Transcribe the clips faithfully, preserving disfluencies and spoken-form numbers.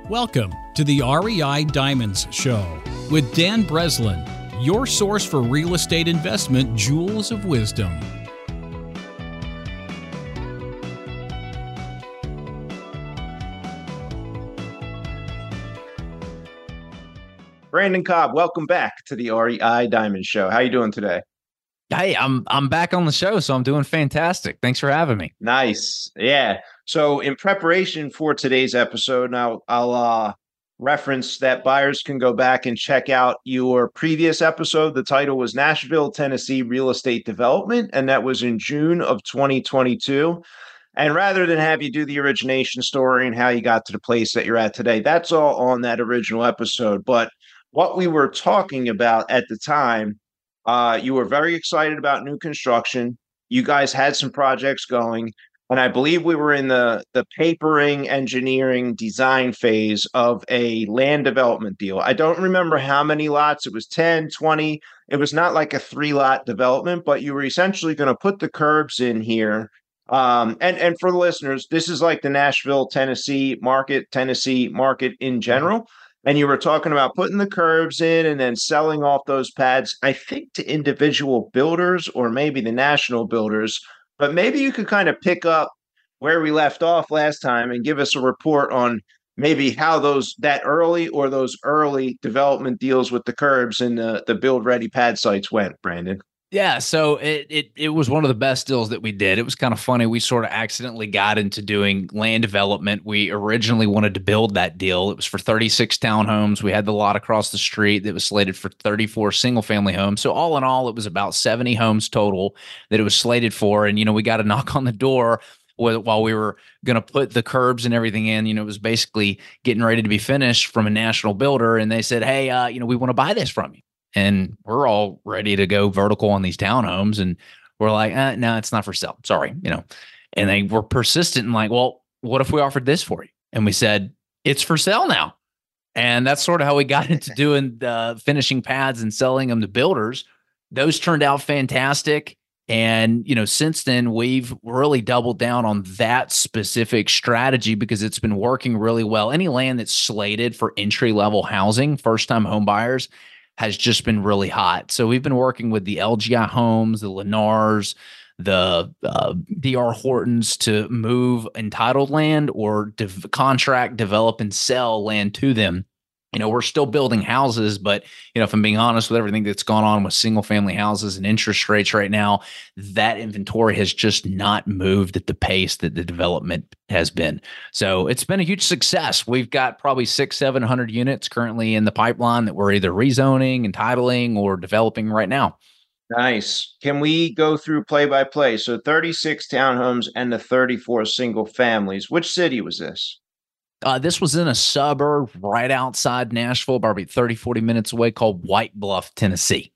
Welcome to the R E I Diamonds Show with Dan Breslin, your source for real estate investment jewels of wisdom. Brandon Cobb, welcome back to the R E I Diamond Show. How are you doing today? Hey, I'm I'm back on the show, so I'm doing fantastic. Thanks for having me. Nice. Yeah. So in preparation for today's episode, now I'll uh, reference that buyers can go back and check out your previous episode. The title was Nashville, Tennessee Real Estate Development, and that was in June of twenty twenty-two. And rather than have you do the origination story and how you got to the place that you're at today, that's all on that original episode. But what we were talking about at the time, uh, you were very excited about new construction. You guys had some projects going. And I believe we were in the, the papering, engineering, design phase of a land development deal. I don't remember how many lots. It was ten, twenty. It was not like a three-lot development, but you were essentially going to put the curbs in here. Um, and, and for the listeners, this is like the Nashville, Tennessee market, Tennessee market in general. And you were talking about putting the curbs in and then selling off those pads, I think, to individual builders or maybe the national builders. But maybe you could kind of pick up where we left off last time and give us a report on maybe how those that early or those early development deals with the curbs and the, the build ready pad sites went, Brandon. Yeah, so it, it it was one of the best deals that we did. It was kind of funny. We sort of accidentally got into doing land development. We originally wanted to build that deal. It was for thirty-six townhomes. We had the lot across the street that was slated for thirty-four single family homes. So all in all, it was about seventy homes total that it was slated for. And, you know, we got a knock on the door while we were going to put the curbs and everything in. You know, it was basically getting ready to be finished from a national builder. And they said, hey, uh, you know, we want to buy this from you. And we're all ready to go vertical on these townhomes. And we're like, eh, no, it's not for sale. Sorry. You know, and they were persistent and like, well, what if we offered this for you? And we said, it's for sale now. And that's sort of how we got into doing the finishing pads and selling them to builders. Those turned out fantastic. And, you know, since then, we've really doubled down on that specific strategy because it's been working really well. Any land that's slated for entry level housing, first time home buyers, has just been really hot. So we've been working with the L G I Homes, the Lennars, the uh, D R Hortons to move entitled land or de- contract, develop, and sell land to them. You know, we're still building houses, but, you know, if I'm being honest with everything that's gone on with single family houses and interest rates right now, that inventory has just not moved at the pace that the development has been. So it's been a huge success. We've got probably six, seven hundred units currently in the pipeline that we're either rezoning, entitling, or developing right now. Nice. Can we go through play by play? So thirty-six townhomes and the thirty-four single families. Which city was this? Uh, this was in a suburb right outside Nashville, probably thirty, forty minutes away, called White Bluff, Tennessee.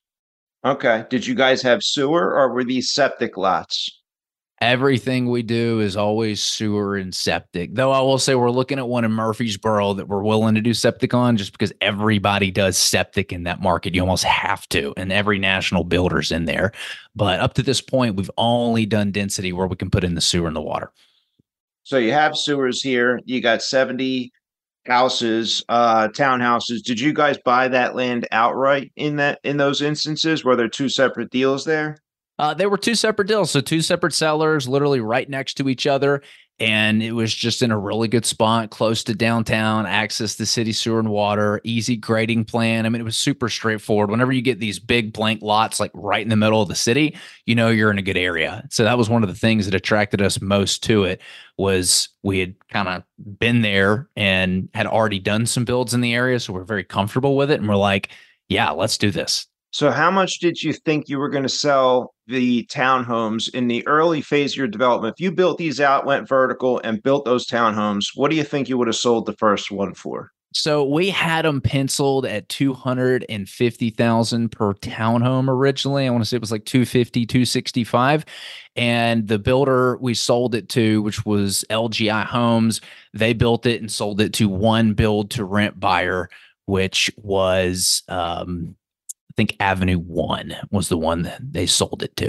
Okay. Did you guys have sewer or were these septic lots? Everything we do is always sewer and septic. Though I will say we're looking at one in Murfreesboro that we're willing to do septic on just because everybody does septic in that market. You almost have to, and every national builder's in there. But up to this point, we've only done density where we can put in the sewer and the water. So you have sewers here. You got seventy houses, uh, townhouses. Did you guys buy that land outright in that in those instances? Were there two separate deals there? Uh, they were two separate deals. So two separate sellers, literally right next to each other. And it was just in a really good spot, close to downtown, access to city sewer and water, easy grading plan. I mean, it was super straightforward. Whenever you get these big blank lots, like right in the middle of the city, you know, you're in a good area. So that was one of the things that attracted us most to it was we had kind of been there and had already done some builds in the area. So we're very comfortable with it. And we're like, yeah, let's do this. So how much did you think you were going to sell the townhomes in the early phase of your development? If you built these out, went vertical, and built those townhomes, what do you think you would have sold the first one for? So we had them penciled at two hundred fifty thousand per townhome originally. I want to say it was like two fifty, two sixty-five. And the builder we sold it to, which was L G I Homes, they built it and sold it to one build to rent buyer, which was, um, I think Avenue One was the one that they sold it to.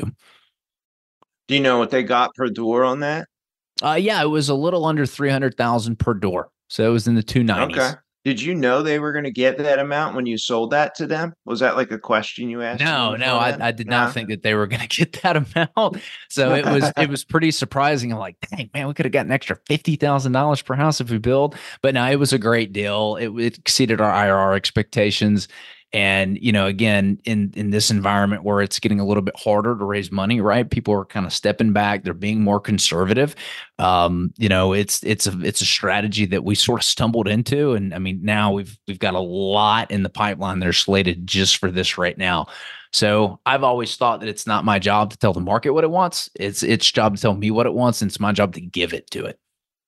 Do you know what they got per door on that? Uh, yeah, it was a little under three hundred thousand per door. So it was in the two nineties. Okay. Did you know they were going to get that amount when you sold that to them? Was that like a question you asked? No, no, I, I did not nah. think that they were going to get that amount. So it was it was pretty surprising. I'm like, dang, man, we could have got an extra fifty thousand dollars per house if we build. But no, it was a great deal. It, it exceeded our I R R expectations. And, you know, again, in, in this environment where it's getting a little bit harder to raise money, right? People are kind of stepping back. They're being more conservative. Um, you know, it's it's a it's a strategy that we sort of stumbled into. And I mean, now we've we've got a lot in the pipeline that are slated just for this right now. So I've always thought that it's not my job to tell the market what it wants. It's its job to tell me what it wants, and it's my job to give it to it.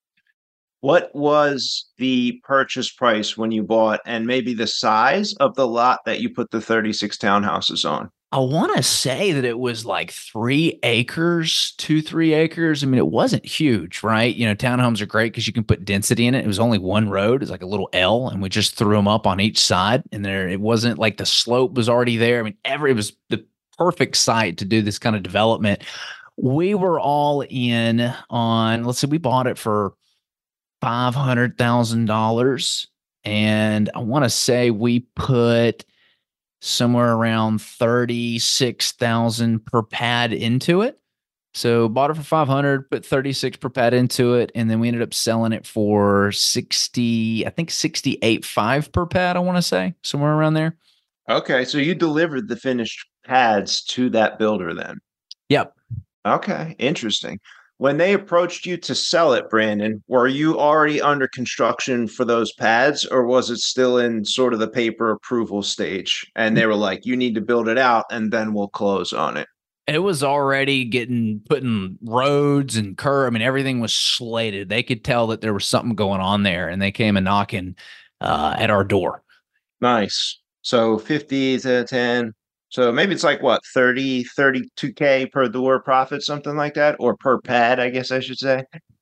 What was the purchase price when you bought, and maybe the size of the lot that you put the thirty-six townhouses on? I want to say that it was like three acres, two, three acres. I mean, it wasn't huge, right? You know, townhomes are great because you can put density in it. It was only one road. It's like a little L, and we just threw them up on each side. And there, it wasn't like the slope was already there. I mean, every, it was the perfect site to do this kind of development. We were all in on, let's say we bought it for five hundred thousand dollars. And I want to say we put somewhere around thirty-six thousand per pad into it. So bought it for five hundred, put thirty-six per pad into it. And then we ended up selling it for sixty, I think sixty-eight five per pad, I want to say, somewhere around there. Okay. So you delivered the finished pads to that builder then? Yep. Okay. Interesting. When they approached you to sell it, Brandon, were you already under construction for those pads, or was it still in sort of the paper approval stage? And they were like, you need to build it out and then we'll close on it. It was already getting putting roads and curb. I mean, everything was slated. They could tell that there was something going on there, and they came and knocking uh, at our door. Nice. So fifty to ten. So maybe it's like what, thirty, thirty-two K per door profit, something like that, or per pad, I guess I should say.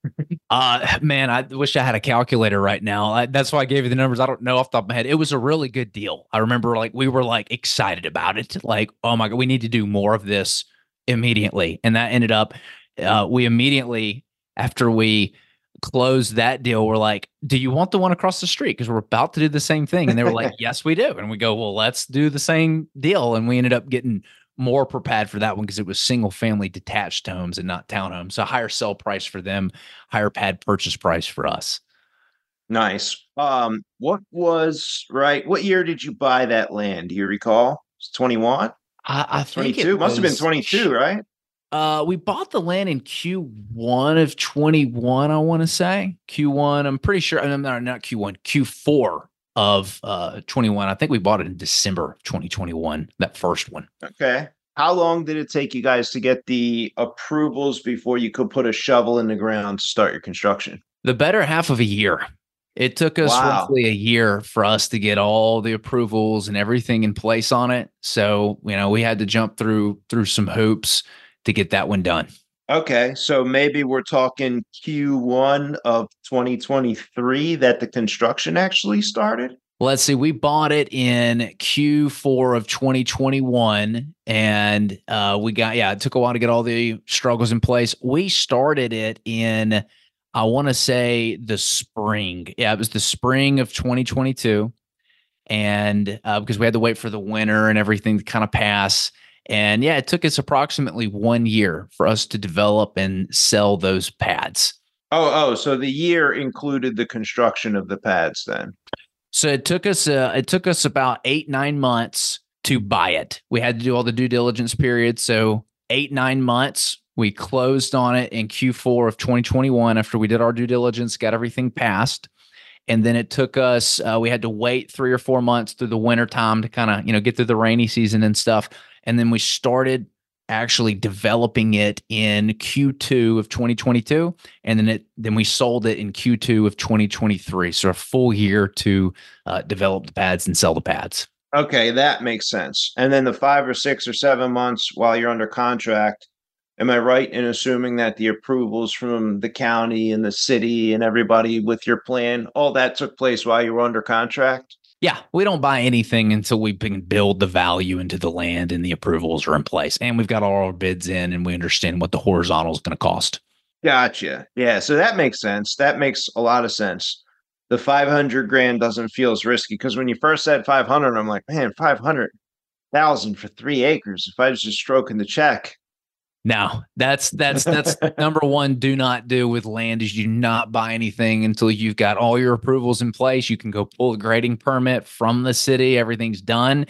uh, man, I wish I had a calculator right now. I, that's why I gave you the numbers. I don't know off the top of my head. It was a really good deal. I remember like we were like excited about it. Like, oh my God, we need to do more of this immediately. And that ended up, uh, we immediately, after we closed that deal, we're like, do you want the one across the street? Because we're about to do the same thing. And they were like, yes, we do. And we go, well, let's do the same deal. And we ended up getting more per pad for that one because it was single family detached homes and not townhomes. So higher sell price for them, higher pad purchase price for us. Nice. Um, what was right? What year did you buy that land? Do you recall? It's twenty-one? I, I think twenty-two? Must have been twenty-two, right? Uh, we bought the land in Q one of twenty-one, I want to say. Q one, I'm pretty sure. I'm not, not Q one, Q four of uh, twenty-one. I think we bought it in December of twenty twenty-one, that first one. Okay. How long did it take you guys to get the approvals before you could put a shovel in the ground to start your construction? The better half of a year. It took us Wow. roughly a year for us to get all the approvals and everything in place on it. So, you know, we had to jump through through some hoops to get that one done. Okay, so maybe we're talking Q one of twenty twenty-three that the construction actually started? Let's see, we bought it in Q four of twenty twenty-one, and uh, we got, yeah, it took a while to get all the struggles in place. We started it in, I want to say, the spring. Yeah, it was the spring of twenty twenty-two, and uh, because we had to wait for the winter and everything to kind of pass. And yeah, it took us approximately one year for us to develop and sell those pads. Oh, oh, so the year included the construction of the pads then. So it took us uh, it took us about eight, nine months to buy it. We had to do all the due diligence period. So eight, nine months. We closed on it in Q four of twenty twenty-one after we did our due diligence, got everything passed. And then it took us, uh, we had to wait three or four months through the winter time to kind of, you know, get through the rainy season and stuff. And then we started actually developing it in Q two of twenty twenty-two. And then it, then we sold it in Q two of twenty twenty-three. So a full year to uh, develop the pads and sell the pads. Okay, that makes sense. And then the five or six or seven months while you're under contract, am I right in assuming that the approvals from the county and the city and everybody with your plan, all that took place while you were under contract? Yeah, we don't buy anything until we can build the value into the land and the approvals are in place. And we've got all our bids in and we understand what the horizontal is going to cost. Gotcha. Yeah, so that makes sense. That makes a lot of sense. the five hundred grand doesn't feel as risky. Because when you first said five hundred, I'm like, man, five hundred thousand for three acres. If I was just stroking the check. No, that's that's that's number one. Do not do with land is you do not buy anything until you've got all your approvals in place. You can go pull a grading permit from the city. Everything's done.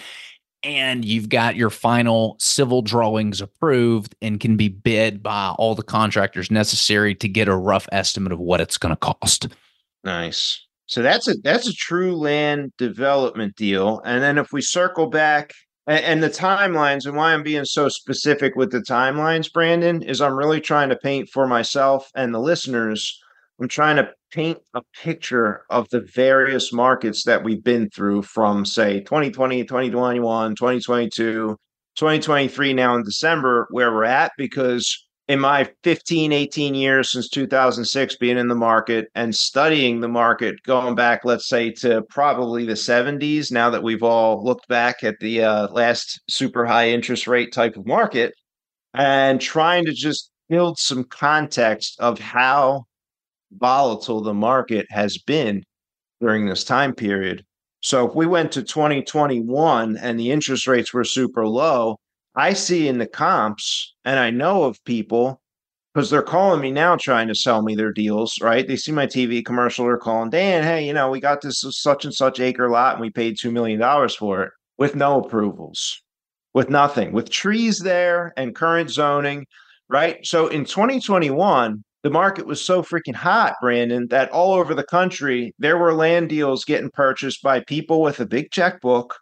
And you've got your final civil drawings approved and can be bid by all the contractors necessary to get a rough estimate of what it's going to cost. Nice. So that's a that's a true land development deal. And then if we circle back and, and the timelines, and why I'm being so specific with the timelines, Brandon, is I'm really trying to paint for myself and the listeners. I'm trying to paint a picture of the various markets that we've been through from, say, twenty twenty, twenty twenty-one, twenty twenty-two, twenty twenty-three, now in December, where we're at, because in my fifteen, eighteen years since two thousand six being in the market and studying the market, going back, let's say, to probably the seventies, now that we've all looked back at the uh, last super high interest rate type of market, and trying to just build some context of how volatile the market has been during this time period. So if we went to twenty twenty-one and the interest rates were super low, I see in the comps, and I know of people, because they're calling me now trying to sell me their deals, right? They see my T V commercial, they're calling, Dan, hey, you know, we got this such and such acre lot and we paid two million dollars for it with no approvals, with nothing, with trees there and current zoning, right? So in twenty twenty-one, the market was so freaking hot, Brandon, that all over the country, there were land deals getting purchased by people with a big checkbook.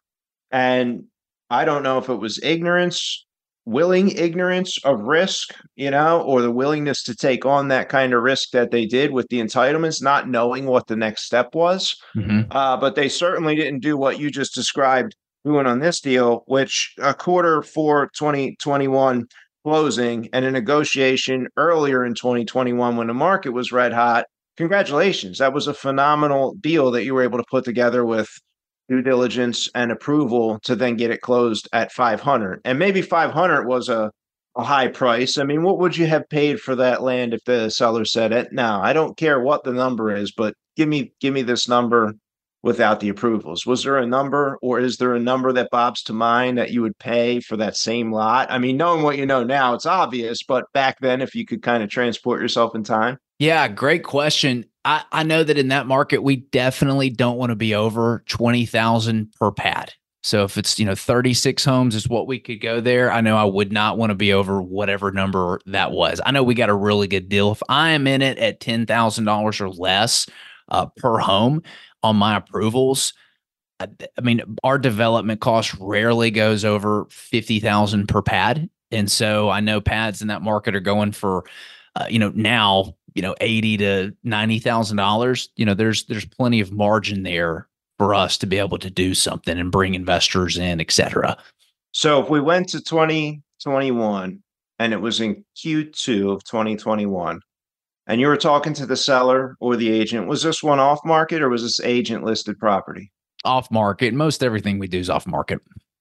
And I don't know if it was ignorance, willing ignorance of risk, you know, or the willingness to take on that kind of risk that they did with the entitlements, not knowing what the next step was. Mm-hmm. Uh, but they certainly didn't do what you just described doing on this deal, which a quarter for twenty twenty-one closing and a negotiation earlier in twenty twenty-one when the market was red hot. Congratulations. That was a phenomenal deal that you were able to put together with due diligence and approval to then get it closed at five hundred. And maybe five hundred was a, a high price. I mean, what would you have paid for that land if the seller said it? No, I don't care what the number is, but give me give me this number without the approvals. Was there a number, or is there a number that bobs to mind that you would pay for that same lot? I mean, knowing what you know now, it's obvious, but back then, if you could kind of transport yourself in time. Yeah, great question. I, I know that in that market, we definitely don't want to be over twenty thousand per pad. So if it's, you know, thirty-six homes is what we could go there. I know I would not want to be over whatever number that was. I know we got a really good deal. If I am in it at ten thousand dollars or less uh, per home on my approvals, I, I mean, our development cost rarely goes over fifty thousand per pad. And so I know pads in that market are going for, uh, you know, now, you know, eighty to ninety thousand dollars. You know, there's there's plenty of margin there for us to be able to do something and bring investors in, et cetera. So if we went to twenty twenty-one and it was in Q two of twenty twenty-one, and you were talking to the seller or the agent, was this one off market or was this agent listed property? Off market. Most everything we do is off market.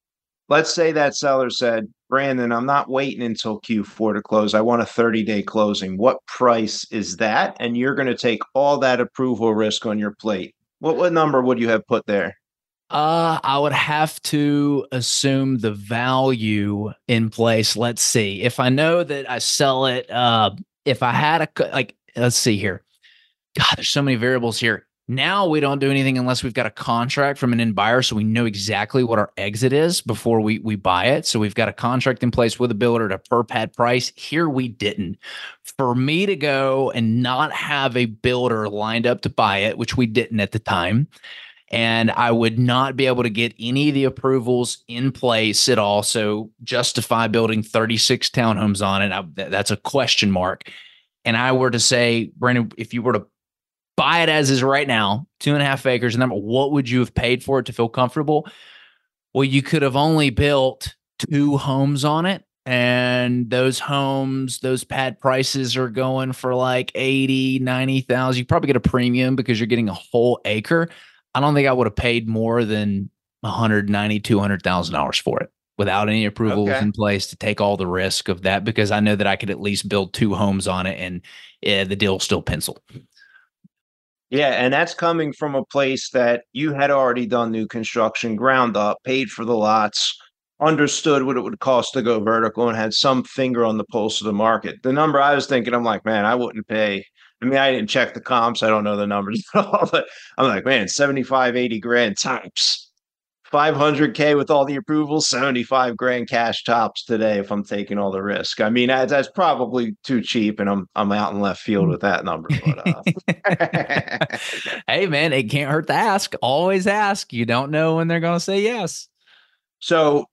Let's say that seller said, Brandon, I'm not waiting until Q four to close. I want a thirty day closing. What price is that? And you're going to take all that approval risk on your plate. What, what number would you have put there? Uh, I would have to assume the value in place. Let's see. If I know that I sell it, uh, if I had a, like, let's see here. God, there's so many variables here. Now we don't do anything unless we've got a contract from an end buyer, so we know exactly what our exit is before we we buy it. So we've got a contract in place with a builder at a per pad price. Here we didn't. For me to go and not have a builder lined up to buy it, which we didn't at the time, and I would not be able to get any of the approvals in place at all, so justify building thirty-six townhomes on it, I, that's a question mark. And I were to say, Brandon, if you were to buy it as is right now, two and a half acres, and then what would you have paid for it to feel comfortable? Well, you could have only built two homes on it. And those homes, those pad prices are going for like eighty, ninety thousand. You probably get a premium because you're getting a whole acre. I don't think I would have paid more than one hundred ninety thousand, two hundred thousand dollars for it without any approvals okay. in place to take all the risk of that, because I know that I could at least build two homes on it and uh, the deal still pencil. Yeah, and that's coming from a place that you had already done new construction, ground up, paid for the lots, understood what it would cost to go vertical, and had some finger on the pulse of the market. The number I was thinking, I'm like, man, I wouldn't pay. I mean, I didn't check the comps. I don't know the numbers at all, but I'm like, man, seventy-five, eighty grand tops. five hundred K with all the approvals, seventy-five grand cash tops today if I'm taking all the risk. I mean, that's, that's probably too cheap, and I'm I'm out in left field with that number. But uh. Hey, man, it can't hurt to ask. Always ask. You don't know when they're going to say yes. So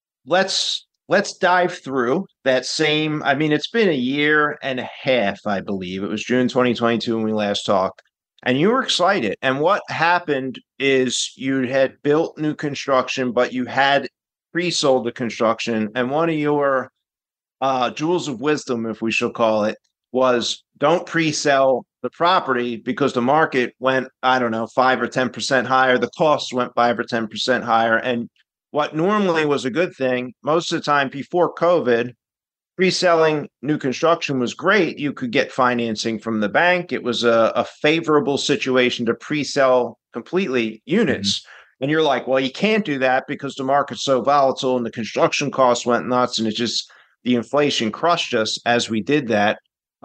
let's let's dive through that same. I mean, it's been a year and a half, I believe. It was June twenty twenty-two when we last talked. And you were excited. And what happened is you had built new construction, but you had pre-sold the construction. And one of your uh, jewels of wisdom, if we shall call it, was don't pre-sell the property because the market went, I don't know, five or ten percent higher. The costs went five or ten percent higher. And what normally was a good thing, most of the time before COVID, pre-selling new construction was great. You could get financing from the bank. It was a, a favorable situation to pre-sell completely units. Mm-hmm. And you're like, well, you can't do that because the market's so volatile and the construction costs went nuts and it just, the inflation crushed us as we did that.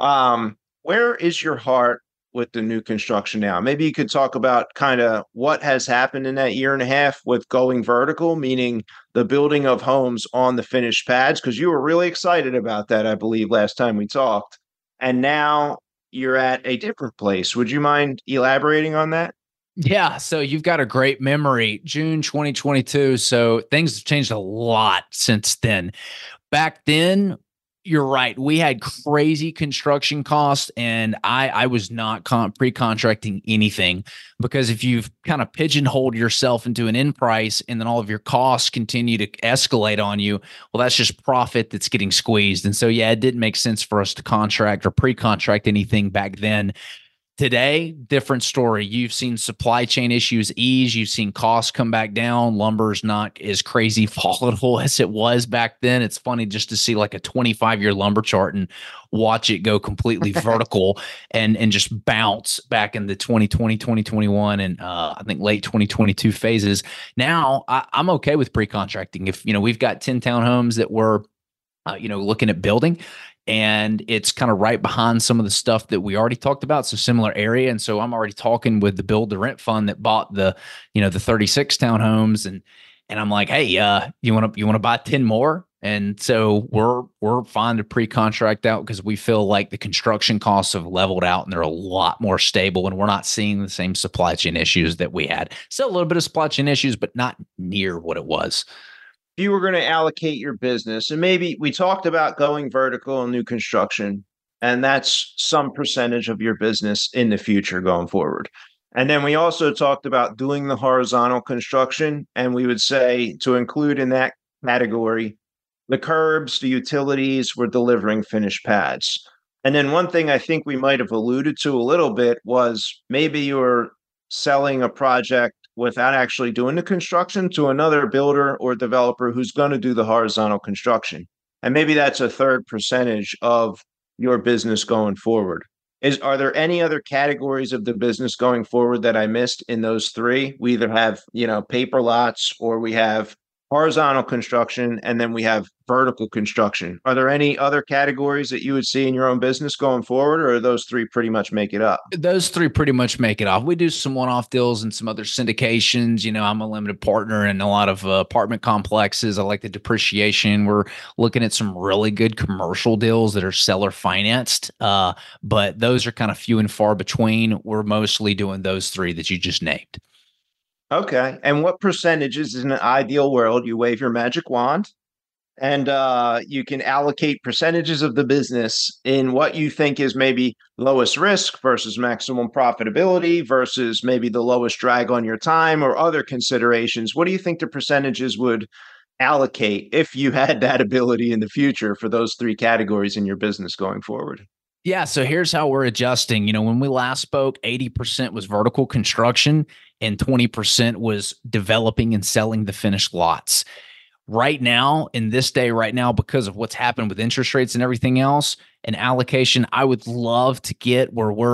Um, where is your heart with the new construction now? Maybe you could talk about kind of what has happened in that year and a half with going vertical, meaning the building of homes on the finished pads, because you were really excited about that, I believe, last time we talked. And now you're at a different place. Would you mind elaborating on that? Yeah. So you've got a great memory. June twenty twenty-two. So things have changed a lot since then. Back then, you're right. We had crazy construction costs, and I, I was not con- pre-contracting anything because if you've kind of pigeonholed yourself into an end price and then all of your costs continue to escalate on you, well, that's just profit that's getting squeezed. And so, yeah, it didn't make sense for us to contract or pre-contract anything back then. Today, different story. You've seen supply chain issues ease. You've seen costs come back down. Lumber's not as crazy volatile as it was back then. It's funny just to see like a twenty-five year lumber chart and watch it go completely vertical and, and just bounce back in the twenty twenty, twenty twenty-one, and uh, I think late twenty twenty-two phases. Now, I, I'm okay with pre-contracting. If, you know, we've got ten townhomes that we're, uh, you know, looking at building, and it's kind of right behind some of the stuff that we already talked about. So similar area. And so I'm already talking with the build to rent fund that bought the, you know, the thirty-six townhomes. And, and I'm like, hey, uh, you want to, you want to buy ten more? And so we're, we're fine to pre-contract out because we feel like the construction costs have leveled out and they're a lot more stable, and we're not seeing the same supply chain issues that we had. Still a little bit of supply chain issues, but not near what it was. If you were going to allocate your business, and maybe we talked about going vertical and new construction, and that's some percentage of your business in the future going forward. And then we also talked about doing the horizontal construction, and we would say to include in that category the curbs, the utilities, we're delivering finished pads. And then one thing I think we might have alluded to a little bit was maybe you're selling a project without actually doing the construction to another builder or developer who's going to do the horizontal construction. And maybe that's a third percentage of your business going forward. Is, are there any other categories of the business going forward that I missed in those three? We either have, you know, paper lots, or we have horizontal construction, and then we have vertical construction. Are there any other categories that you would see in your own business going forward, or are those three pretty much make it up? Those three pretty much make it off. We do some one-off deals and some other syndications. You know, I'm a limited partner in a lot of uh, apartment complexes. I like the depreciation. We're looking at some really good commercial deals that are seller financed, uh, but those are kind of few and far between. We're mostly doing those three that you just named. Okay. And what percentages in an ideal world, you wave your magic wand and uh, you can allocate percentages of the business in what you think is maybe lowest risk versus maximum profitability versus maybe the lowest drag on your time or other considerations? What do you think the percentages would allocate if you had that ability in the future for those three categories in your business going forward? Yeah. So here's how we're adjusting. You know, when we last spoke, eighty percent was vertical construction and twenty percent was developing and selling the finished lots. Right now, in this day right now, because of what's happened with interest rates and everything else, an allocation I would love to get where we're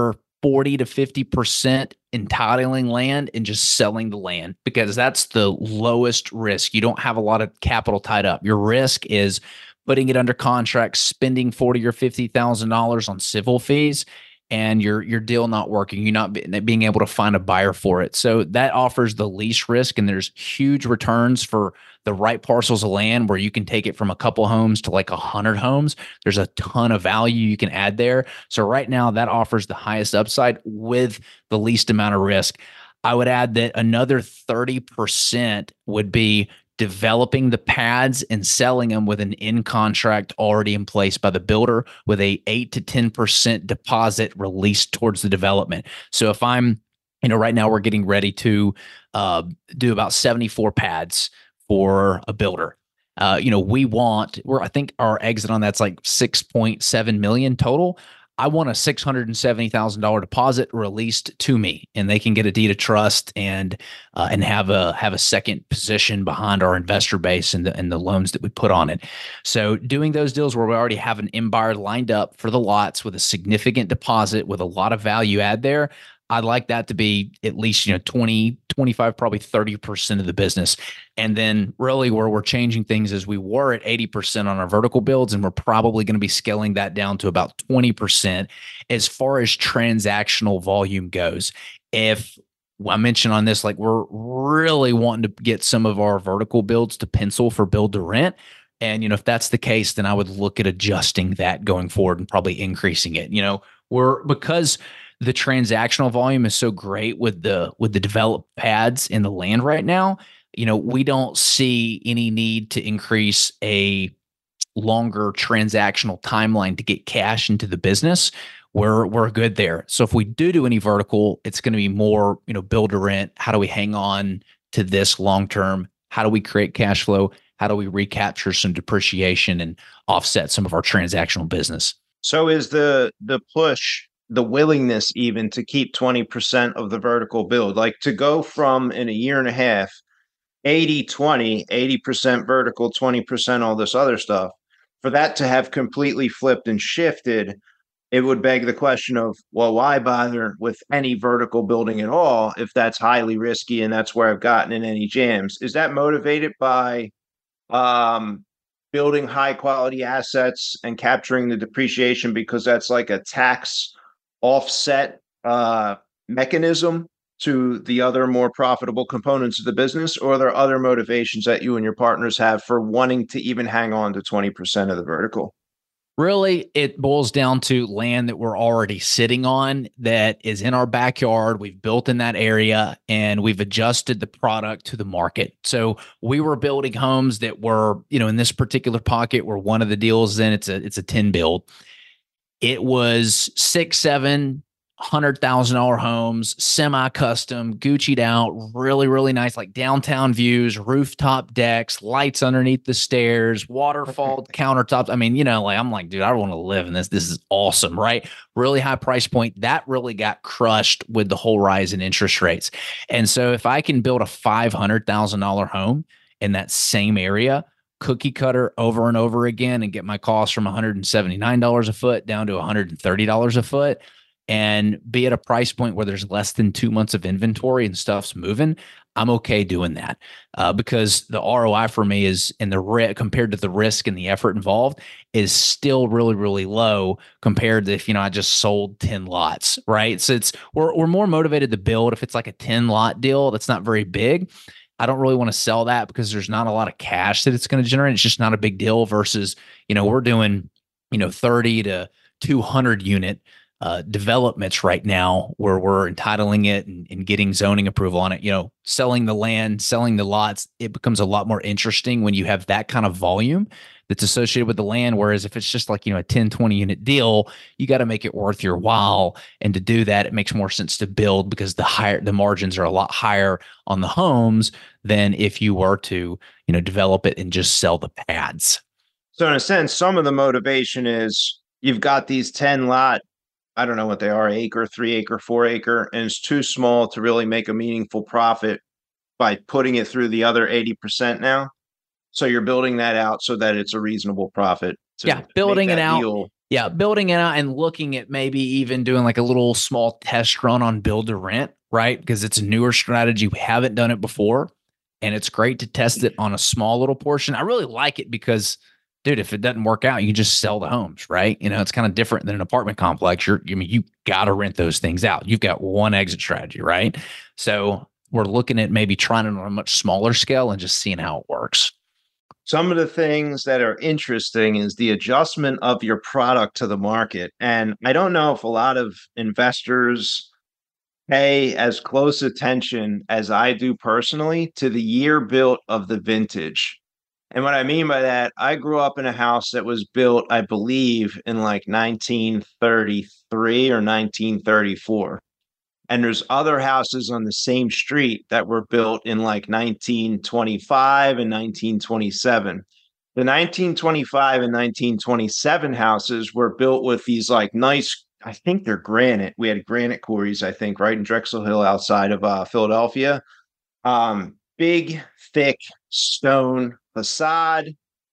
forty to fifty percent entitling land and just selling the land, because that's the lowest risk. You don't have a lot of capital tied up. Your risk is putting it under contract, spending forty or fifty thousand dollars on civil fees, and your your deal not working, you not be, being able to find a buyer for it. So that offers the least risk, and there's huge returns for the right parcels of land where you can take it from a couple homes to like a hundred homes. There's a ton of value you can add there. So right now that offers the highest upside with the least amount of risk. I would add that another thirty percent would be developing the pads and selling them with an in contract already in place by the builder with a eight to ten percent deposit released towards the development. So if I'm, you know, right now we're getting ready to uh, do about seventy-four pads for a builder. Uh, you know, we want, we're, I think our exit on that's like six point seven million total. I want a six hundred seventy thousand dollars deposit released to me, and they can get a deed of trust and uh, and have a have a second position behind our investor base and the and the loans that we put on it. So doing those deals where we already have an end buyer lined up for the lots with a significant deposit with a lot of value add there, I'd like that to be at least, you know, twenty, twenty-five, probably thirty percent of the business. And then really where we're changing things is we were at eighty percent on our vertical builds, and we're probably going to be scaling that down to about twenty percent as far as transactional volume goes. If I mentioned on this, like we're really wanting to get some of our vertical builds to pencil for build to rent. And, you know, if that's the case, then I would look at adjusting that going forward and probably increasing it. You know, we're because the transactional volume is so great with the with the developed pads in the land right now, you know, we don't see any need to increase a longer transactional timeline to get cash into the business. We're we're good there. So if we do do any vertical, it's going to be more, you know, build to rent. How do we hang on to this long term? How do we create cash flow? How do we recapture some depreciation and offset some of our transactional business? So is the the push, the willingness even to keep twenty percent of the vertical build, like to go from in a year and a half, eighty, twenty, eighty percent vertical, twenty percent all this other stuff, for that to have completely flipped and shifted, it would beg the question of, well, why bother with any vertical building at all if that's highly risky and that's where I've gotten in any jams? Is that motivated by um, building high quality assets and capturing the depreciation because that's like a tax offset uh, mechanism to the other more profitable components of the business? Or are there other motivations that you and your partners have for wanting to even hang on to twenty percent of the vertical? Really, it boils down to land that we're already sitting on that is in our backyard. We've built in that area and we've adjusted the product to the market. So we were building homes that were, you know, in this particular pocket where one of the deals in, it's a it's a ten build. It was six, seven, hundred thousand dollar homes, semi-custom, Gucci'd out, really, really nice, like downtown views, rooftop decks, lights underneath the stairs, waterfall countertops. I mean, you know, like I'm like, dude, I want to live in this. This is awesome, right? Really high price point. That really got crushed with the whole rise in interest rates. And so if I can build a five hundred thousand dollar home in that same area, cookie cutter over and over again, and get my cost from one hundred seventy-nine dollars a foot down to one hundred thirty dollars a foot, and be at a price point where there's less than two months of inventory and stuff's moving, I'm okay doing that uh, because the R O I for me is, and the ri- compared to the risk and the effort involved, is still really, really low compared to if, you know, I just sold ten lots, right? So it's, we're, we're more motivated to build. If it's like a ten lot deal, that's not very big. I don't really want to sell that because there's not a lot of cash that it's going to generate. It's just not a big deal versus, you know, we're doing, you know, thirty to two hundred unit Uh, developments right now where we're entitling it and, and getting zoning approval on it. You know, selling the land, selling the lots, it becomes a lot more interesting when you have that kind of volume that's associated with the land. Whereas if it's just like, you know, a ten, twenty unit deal, you got to make it worth your while. And to do that, it makes more sense to build because the higher the margins are a lot higher on the homes than if you were to, you know, develop it and just sell the pads. So in a sense, some of the motivation is you've got these ten lot, I don't know what they are, acre, three acre, four acre, and it's too small to really make a meaningful profit by putting it through the other eighty percent now. So you're building that out so that it's a reasonable profit. Yeah, building it out. Deal Yeah, building it out and looking at maybe even doing like a little small test run on build to rent, right? Because it's a newer strategy. We haven't done it before. And it's great to test it on a small little portion. I really like it because, dude, if it doesn't work out, you can just sell the homes, right? You know, it's kind of different than an apartment complex. You're, I mean, you got to rent those things out. You've got one exit strategy, right? So we're looking at maybe trying it on a much smaller scale and just seeing how it works. Some of the things that are interesting is the adjustment of your product to the market. And I don't know if a lot of investors pay as close attention as I do personally to the year built of the vintage. And what I mean by that, I grew up in a house that was built, I believe, in like nineteen thirty-three or nineteen thirty-four. And there's other houses on the same street that were built in like nineteen twenty-five and nineteen twenty-seven. The nineteen twenty-five and nineteen twenty-seven houses were built with these like nice, I think they're granite. We had granite quarries, I think, right in Drexel Hill outside of uh, Philadelphia. Um, big, thick stone facade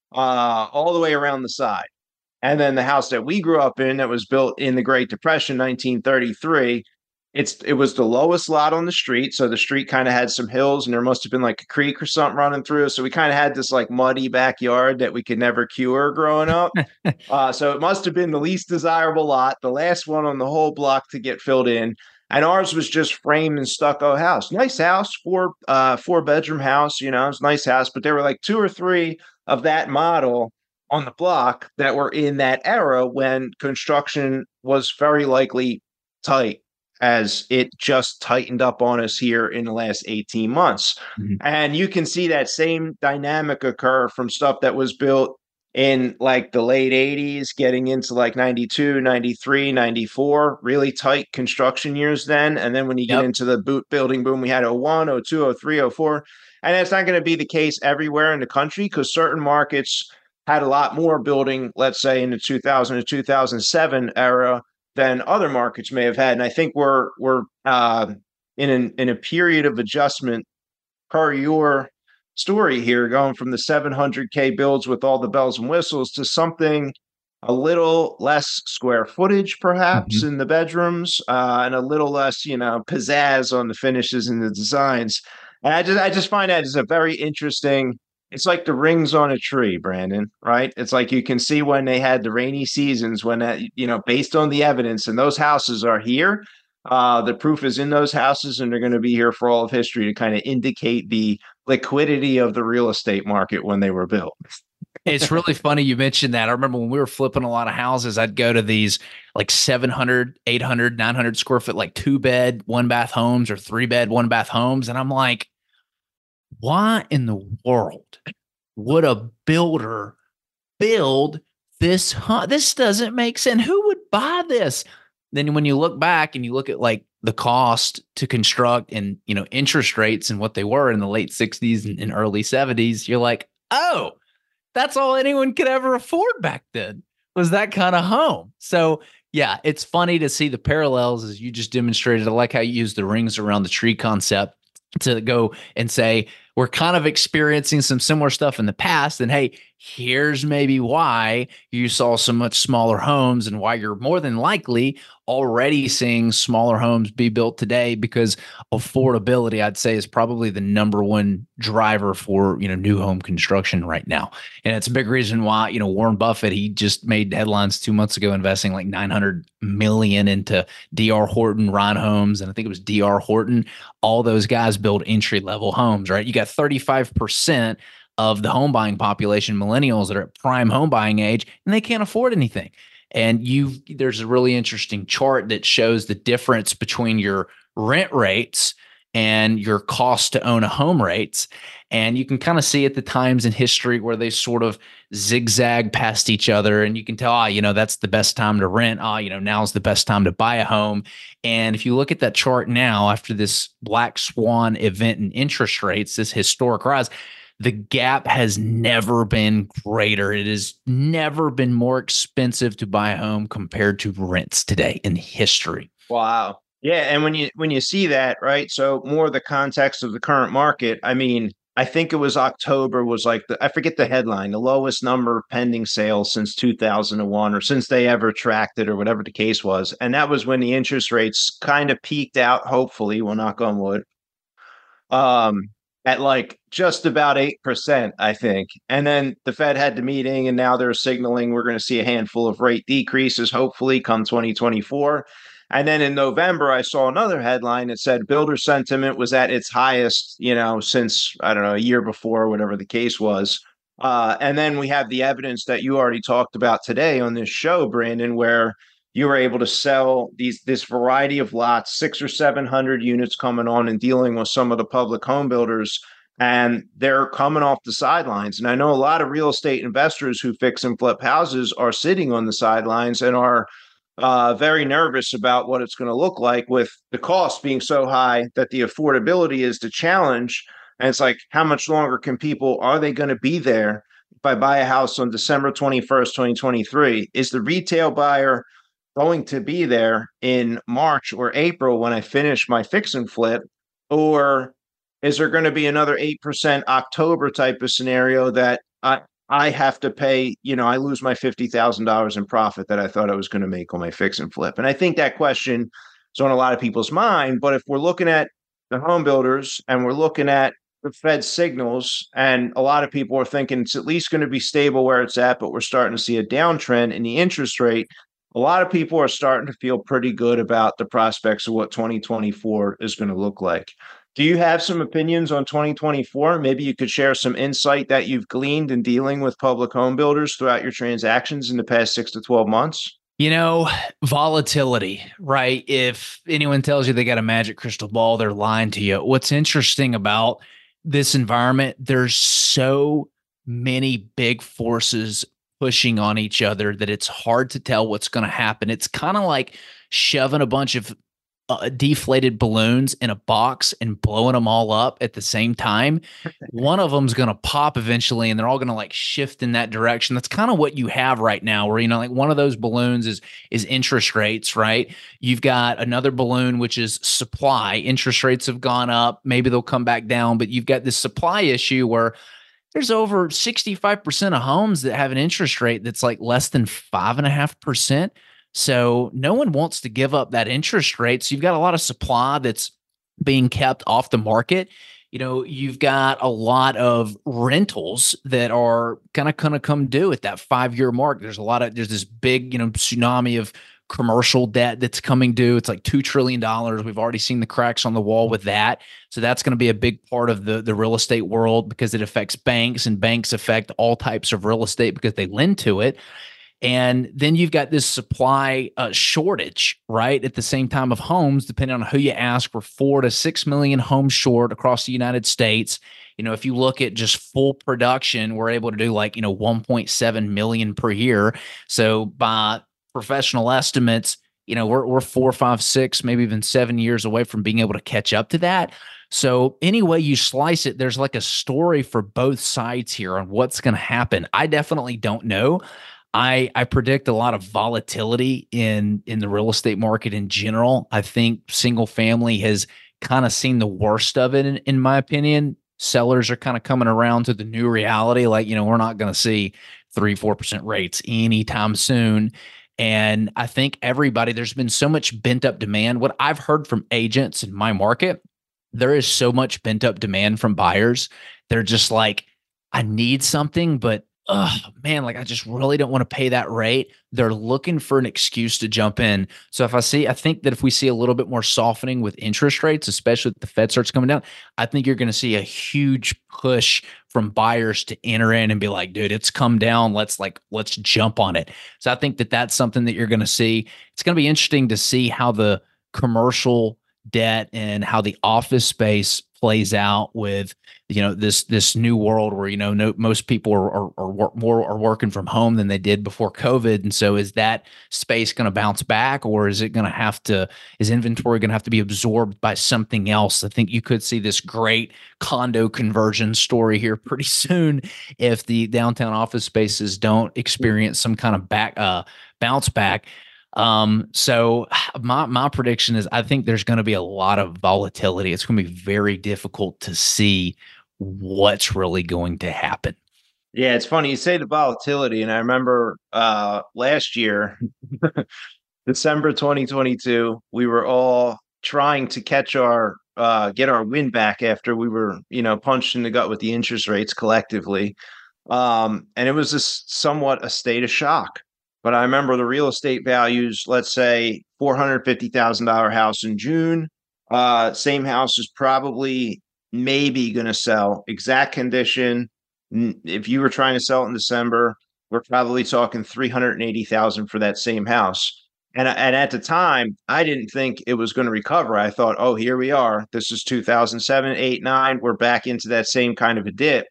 uh, all the way around the side. And then the house that we grew up in that was built in the Great Depression, nineteen thirty-three, it's it was the lowest lot on the street. So the street kind of had some hills and there must have been like a creek or something running through. So we kind of had this like muddy backyard that we could never cure growing up. uh, so it must have been the least desirable lot, the last one on the whole block to get filled in. And ours was just frame and stucco house. Nice house, four uh, four bedroom house, you know, it's a nice house. But there were like two or three of that model on the block that were in that era when construction was very likely tight, as it just tightened up on us here in the last eighteen months. Mm-hmm. And you can see that same dynamic occur from stuff that was built in like the late eighties, getting into like ninety-two, ninety-three, ninety-four, really tight construction years then. And then when you get yep. into the boot building boom, we had oh one, oh two, oh three, oh four. And that's not going to be the case everywhere in the country because certain markets had a lot more building, let's say in the two thousand to two thousand seven era than other markets may have had. And I think we're we're uh, in an, in a period of adjustment per your story here, going from the seven hundred K builds with all the bells and whistles to something a little less square footage, perhaps, mm-hmm. in the bedrooms, uh, and a little less, you know, pizzazz on the finishes and the designs. And I just I just find that is a very interesting. It's like the rings on a tree, Brandon, right? It's like you can see when they had the rainy seasons, when, that, you know, based on the evidence, and those houses are here. Uh, the proof is in those houses, and they're going to be here for all of history to kind of indicate the liquidity of the real estate market when they were built. It's really funny you mentioned that. I remember when we were flipping a lot of houses, I'd go to these like seven hundred, eight hundred, nine hundred square foot, like two bed, one bath homes or three bed, one bath homes. And I'm like, why in the world would a builder build this? Huh? This doesn't make sense. Who would buy this? Then when you look back and you look at like the cost to construct and, you know, interest rates and what they were in the late sixties and, and early seventies, you're like, oh, that's all anyone could ever afford back then was that kind of home. So yeah, it's funny to see the parallels as you just demonstrated. I like how you use the rings around the tree concept to go and say, we're kind of experiencing some similar stuff in the past. And hey, here's maybe why you saw so much smaller homes and why you're more than likely already seeing smaller homes be built today, because affordability, I'd say, is probably the number one driver for, you know, new home construction right now. And it's a big reason why, you know, Warren Buffett, he just made headlines two months ago, investing like nine hundred million into D R Horton, Ron Homes. And I think it was D R Horton. All those guys build entry level homes, right? You got thirty-five percent of the home buying population, millennials that are at prime home buying age, and they can't afford anything. And you, there's a really interesting chart that shows the difference between your rent rates and your cost to own a home rates. And you can kind of see at the times in history where they sort of zigzag past each other. And you can tell, ah, you know, that's the best time to rent. Ah, you know, now's the best time to buy a home. And if you look at that chart now, after this black swan event in interest rates, this historic rise, the gap has never been greater. It has never been more expensive to buy a home compared to rents today in history. Wow. Yeah. And when you when you see that, right? So more the context of the current market, I mean, I think it was October was like the, I forget the headline, the lowest number of pending sales since two thousand one or since they ever tracked it or whatever the case was. And that was when the interest rates kind of peaked out, hopefully, we'll knock on wood, um, at like just about eight percent, I think. And then the Fed had the meeting and now they're signaling we're going to see a handful of rate decreases, hopefully come twenty twenty-four. And then in November, I saw another headline that said builder sentiment was at its highest, you know, since, I don't know, a year before, whatever the case was. Uh, and then we have the evidence that you already talked about today on this show, Brandon, where you were able to sell these this variety of lots, six or seven hundred units coming on and dealing with some of the public home builders. And they're coming off the sidelines. And I know a lot of real estate investors who fix and flip houses are sitting on the sidelines and are Uh, very nervous about what it's going to look like with the cost being so high that the affordability is the challenge. And it's like, how much longer can people, are they going to be there if I buy a house on December twenty-first, twenty twenty-three? Is the retail buyer going to be there in March or April when I finish my fix and flip? Or is there going to be another eight percent October type of scenario that I, I have to pay, you know, I lose my fifty thousand dollars in profit that I thought I was going to make on my fix and flip? And I think that question is on a lot of people's mind. But if we're looking at the home builders and we're looking at the Fed signals, and a lot of people are thinking it's at least going to be stable where it's at, but we're starting to see a downtrend in the interest rate, a lot of people are starting to feel pretty good about the prospects of what twenty twenty-four is going to look like. Do you have some opinions on twenty twenty-four? Maybe you could share some insight that you've gleaned in dealing with public home builders throughout your transactions in the past six to twelve months. You know, volatility, right? If anyone tells you they got a magic crystal ball, they're lying to you. What's interesting about this environment, there's so many big forces pushing on each other that it's hard to tell what's going to happen. It's kind of like shoving a bunch of Uh, deflated balloons in a box and blowing them all up at the same time. One of them's going to pop eventually, and they're all going to like shift in that direction. That's kind of what you have right now, where, you know, like one of those balloons is is interest rates, right? You've got another balloon, which is supply. Interest rates have gone up. Maybe they'll come back down, but you've got this supply issue where there's over sixty-five percent of homes that have an interest rate that's like less than five and a half percent. So no one wants to give up that interest rate. So you've got a lot of supply that's being kept off the market. You know, you've got a lot of rentals that are kind of going to come due at that five-year mark. There's a lot of, there's this big, you know, tsunami of commercial debt that's coming due. It's like two trillion dollars. We've already seen the cracks on the wall with that. So that's going to be a big part of the, the real estate world because it affects banks, and banks affect all types of real estate because they lend to it. And then you've got this supply uh, shortage, right? At the same time of homes, depending on who you ask, we're four to six million homes short across the United States. You know, if you look at just full production, we're able to do like, you know, one point seven million per year. So by professional estimates, you know, we're, we're four, five, six, maybe even seven years away from being able to catch up to that. So any way you slice it, there's like a story for both sides here on what's going to happen. I definitely don't know. I, I predict a lot of volatility in, in the real estate market in general. I think single family has kind of seen the worst of it, in, in my opinion. Sellers are kind of coming around to the new reality. Like, you know, we're not going to see three, four percent rates anytime soon. And I think everybody, there's been so much bent up demand. What I've heard from agents in my market, there is so much bent up demand from buyers. They're just like, I need something, but oh man, like I just really don't want to pay that rate. They're looking for an excuse to jump in. So if I see, I think that if we see a little bit more softening with interest rates, especially if the Fed starts coming down, I think you're going to see a huge push from buyers to enter in and be like, dude, it's come down. Let's like, let's jump on it. So I think that that's something that you're going to see. It's going to be interesting to see how the commercial debt and how the office space plays out with, you know, this this new world where, you know, no, most people are, are, are more are working from home than they did before COVID. And so is that space going to bounce back, or is it going to have to, is inventory going to have to be absorbed by something else? I think you could see this great condo conversion story here pretty soon if the downtown office spaces don't experience some kind of back uh, bounce back. Um, so my, my prediction is I think there's going to be a lot of volatility. It's going to be very difficult to see what's really going to happen. Yeah, it's funny you say the volatility, and I remember uh, last year, December twenty twenty-two, we were all trying to catch our uh, get our wind back after we were, you know, punched in the gut with the interest rates collectively, um, and it was just somewhat a state of shock. But I remember the real estate values. Let's say four hundred fifty thousand dollar house in June. Uh, same house is probably maybe going to sell exact condition. If you were trying to sell it in December, we're probably talking three hundred eighty thousand for that same house. And, and at the time, I didn't think it was going to recover. I thought, oh, here we are. This is two thousand seven, eight, nine. We're back into that same kind of a dip.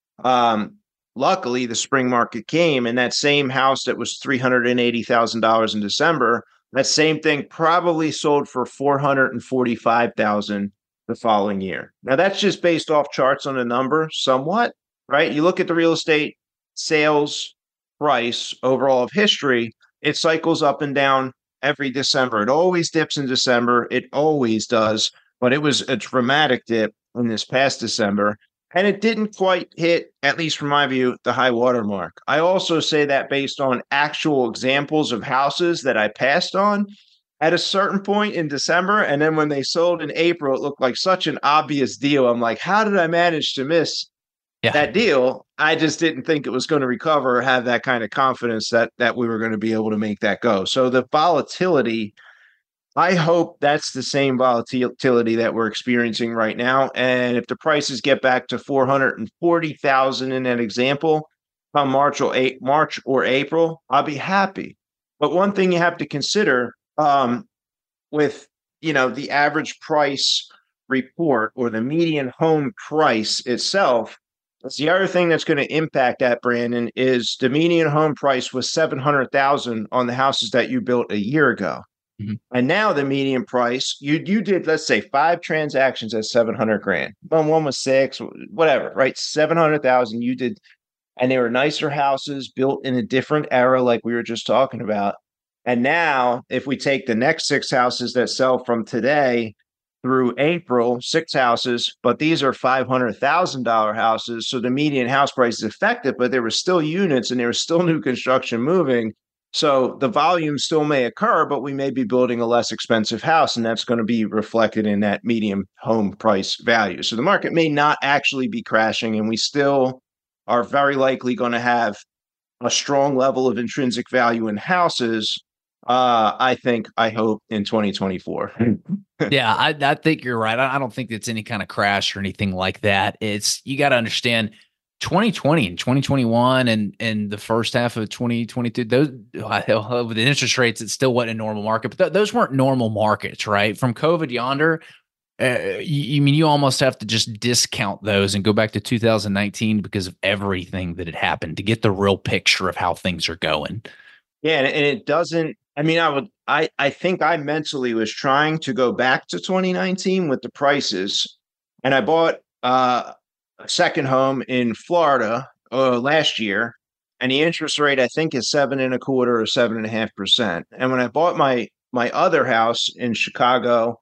Um, luckily, the spring market came, and that same house that was three hundred eighty thousand dollars in December, that same thing probably sold for four hundred forty-five thousand dollars the following year. Now, that's just based off charts on a number somewhat. Right? You look at the real estate sales price overall of history, it cycles up and down every December. It always dips in December. It always does. But it was a dramatic dip in this past December. And it didn't quite hit, at least from my view, the high water mark. I also say that based on actual examples of houses that I passed on at a certain point in December. And then when they sold in April, it looked like such an obvious deal. I'm like, how did I manage to miss Yeah. that deal? I just didn't think it was going to recover or have that kind of confidence that that we were going to be able to make that go. So the volatility, I hope that's the same volatility that we're experiencing right now. And if the prices get back to four hundred forty thousand in that example, come March or eight, March or April, I'll be happy. But one thing you have to consider um, with, you know, the average price report or the median home price itself, that's the other thing that's going to impact that, Brandon, is the median home price was seven hundred thousand dollars on the houses that you built a year ago. Mm-hmm. And now the median price, you you did, let's say, five transactions at seven hundred grand. Well, one was six, whatever, right? seven hundred thousand you did, and they were nicer houses built in a different era like we were just talking about. And now if we take the next six houses that sell from today through April, six houses, but these are five hundred thousand dollars houses. So the median house price is affected, but there were still units and there was still new construction moving. So the volume still may occur, but we may be building a less expensive house, and that's going to be reflected in that median home price value. So the market may not actually be crashing, and we still are very likely going to have a strong level of intrinsic value in houses. Uh, I think, I hope, in twenty twenty-four. Yeah, I, I think you're right. I, I don't think it's any kind of crash or anything like that. It's, you got to understand, twenty twenty and twenty twenty-one and and the first half of twenty twenty-two, those with the interest rates, it still wasn't a normal market, but th- those weren't normal markets, right? From COVID yonder, uh, you, you mean you almost have to just discount those and go back to two thousand nineteen because of everything that had happened to get the real picture of how things are going. Yeah, and, and it doesn't. I mean, I would. I I think I mentally was trying to go back to twenty nineteen with the prices, and I bought uh, a second home in Florida uh, last year, and the interest rate I think is seven and a quarter or seven and a half percent. And when I bought my my other house in Chicago,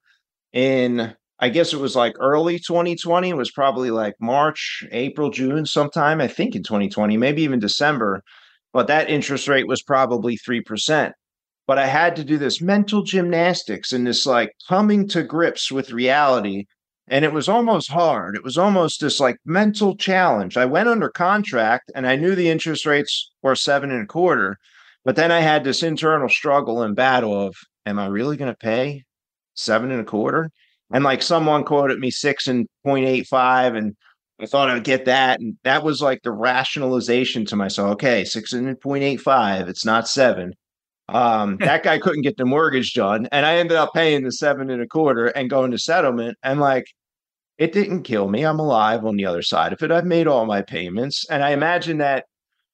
in I guess it was like early twenty twenty, it was probably like March, April, June, sometime I think in twenty twenty, maybe even December, but that interest rate was probably three percent. But I had to do this mental gymnastics and this like coming to grips with reality. And it was almost hard. It was almost this like mental challenge. I went under contract and I knew the interest rates were seven and a quarter. But then I had this internal struggle and battle of, am I really going to pay seven and a quarter? And like someone quoted me six and point eight five, and I thought I'd get that. And that was like the rationalization to myself. Okay, six and point eight five. It's not seven. Um, that guy couldn't get the mortgage done, and I ended up paying the seven and a quarter and going to settlement. And like, it didn't kill me. I'm alive on the other side of it. I've made all my payments, and I imagine that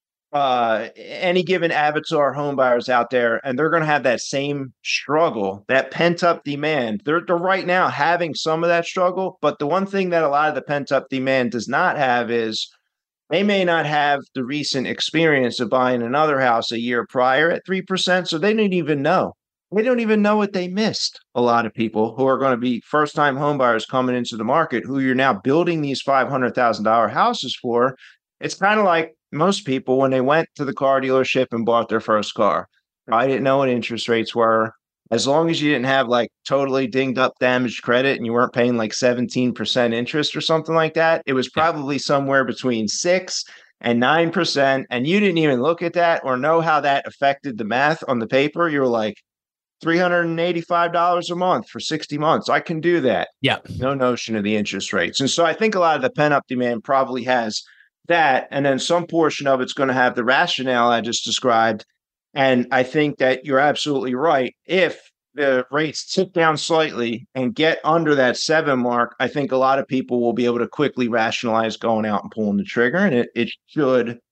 uh, any given Avatar home buyers out there, and they're going to have that same struggle, that pent up demand. They're, they're right now having some of that struggle, but the one thing that a lot of the pent up demand does not have is they may not have the recent experience of buying another house a year prior at three percent, so they didn't even know they don't even know what they missed. A lot of people who are going to be first-time homebuyers coming into the market, who you're now building these five hundred thousand dollars houses for. It's kind of like most people when they went to the car dealership and bought their first car. I didn't know what interest rates were. As long as you didn't have like totally dinged up damaged credit and you weren't paying like seventeen percent interest or something like that, it was probably somewhere between six and nine percent. And you didn't even look at that or know how that affected the math on the paper. You were like, three hundred eighty-five dollars a month for sixty months. I can do that. Yeah. No notion of the interest rates. And so I think a lot of the pent-up demand probably has that. And then some portion of it's going to have the rationale I just described. And I think that you're absolutely right. If the rates tick down slightly and get under that seven mark, I think a lot of people will be able to quickly rationalize going out and pulling the trigger. And it, it should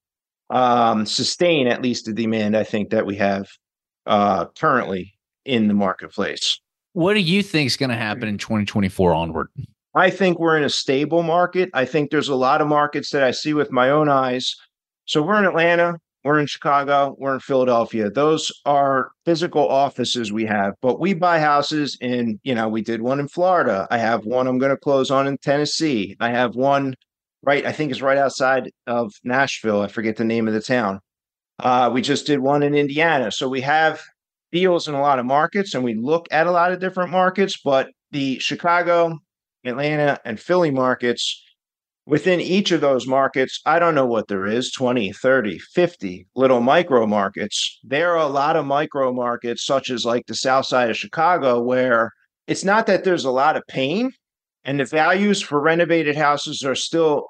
um, sustain at least the demand, I think, that we have uh, currently in the marketplace. What do you think is going to happen in twenty twenty-four onward? I think we're in a stable market. I think there's a lot of markets that I see with my own eyes. So we're in Atlanta, we're in Chicago, we're in Philadelphia. Those are physical offices we have, but we buy houses in, you know, we did one in Florida. I have one I'm going to close on in Tennessee. I have one right, I think it's right outside of Nashville. I forget the name of the town. Uh, we just did one in Indiana. So we have deals in a lot of markets and we look at a lot of different markets, but the Chicago, Atlanta, and Philly markets, within each of those markets, I don't know what there is, twenty, thirty, fifty little micro markets. There are a lot of micro markets, such as like the south side of Chicago, where it's not that there's a lot of pain and the values for renovated houses are still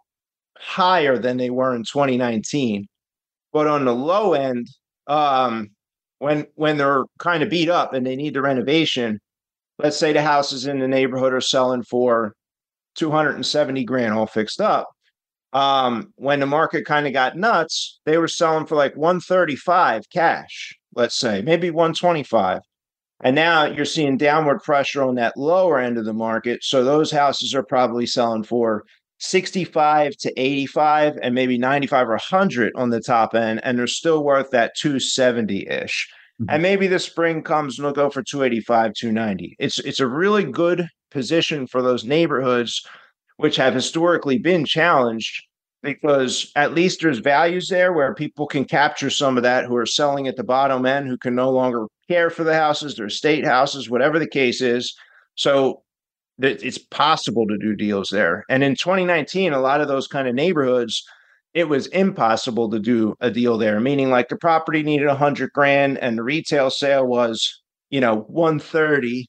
higher than they were in twenty nineteen. But on the low end, um, when when they're kind of beat up and they need the renovation, let's say the houses in the neighborhood are selling for two hundred seventy grand all fixed up. Um, when the market kind of got nuts, they were selling for like one thirty-five cash, let's say, maybe one twenty-five. And now you're seeing downward pressure on that lower end of the market. So those houses are probably selling for sixty-five to eighty-five and maybe ninety-five or one hundred on the top end. And they're still worth that two seventy-ish. Mm-hmm. And maybe the spring comes and they'll go for two eighty-five, two ninety. It's, it's a really good position for those neighborhoods, which have historically been challenged, because at least there's values there where people can capture some of that who are selling at the bottom end, who can no longer care for the houses, their estate houses, whatever the case is. So it's possible to do deals there. And in twenty nineteen, a lot of those kind of neighborhoods, it was impossible to do a deal there, meaning like the property needed a hundred grand and the retail sale was, you know, one thirty.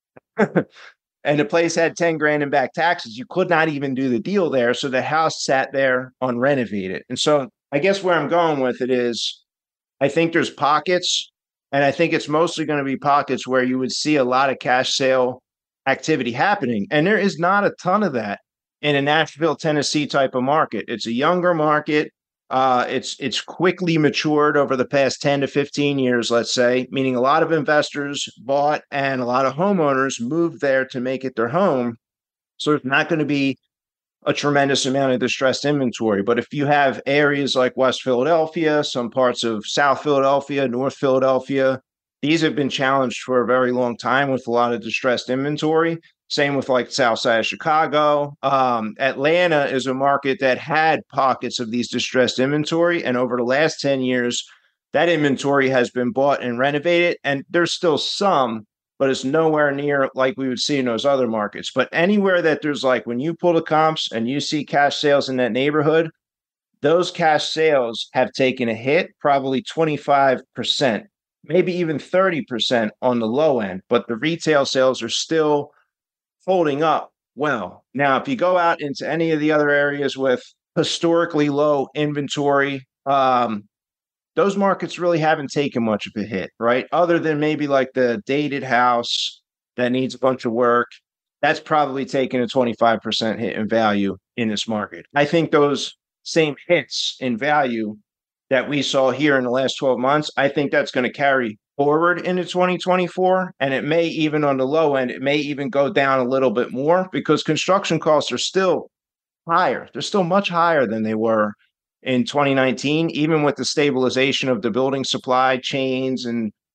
And the place had ten grand in back taxes. You could not even do the deal there. So the house sat there unrenovated. And so I guess where I'm going with it is, I think there's pockets, and I think it's mostly going to be pockets where you would see a lot of cash sale activity happening. And there is not a ton of that in a Nashville, Tennessee type of market. It's a younger market. Uh, it's it's quickly matured over the past ten to fifteen years, let's say, meaning a lot of investors bought and a lot of homeowners moved there to make it their home. So there's not going to be a tremendous amount of distressed inventory. But if you have areas like West Philadelphia, some parts of South Philadelphia, North Philadelphia, these have been challenged for a very long time with a lot of distressed inventory. Same with like South Side of Chicago. Um, Atlanta is a market that had pockets of these distressed inventory. And over the last ten years, that inventory has been bought and renovated. And there's still some, but it's nowhere near like we would see in those other markets. But anywhere that there's like, when you pull the comps and you see cash sales in that neighborhood, those cash sales have taken a hit, probably twenty-five percent, maybe even thirty percent on the low end. But the retail sales are still holding up well. Now, if you go out into any of the other areas with historically low inventory, um, those markets really haven't taken much of a hit, right? Other than maybe like the dated house that needs a bunch of work, that's probably taken a twenty-five percent hit in value in this market. I think those same hits in value that we saw here in the last twelve months, I think that's going to carry forward into twenty twenty-four. And it may even on the low end, it may even go down a little bit more because construction costs are still higher. They're still much higher than they were in twenty nineteen, even with the stabilization of the building supply chains and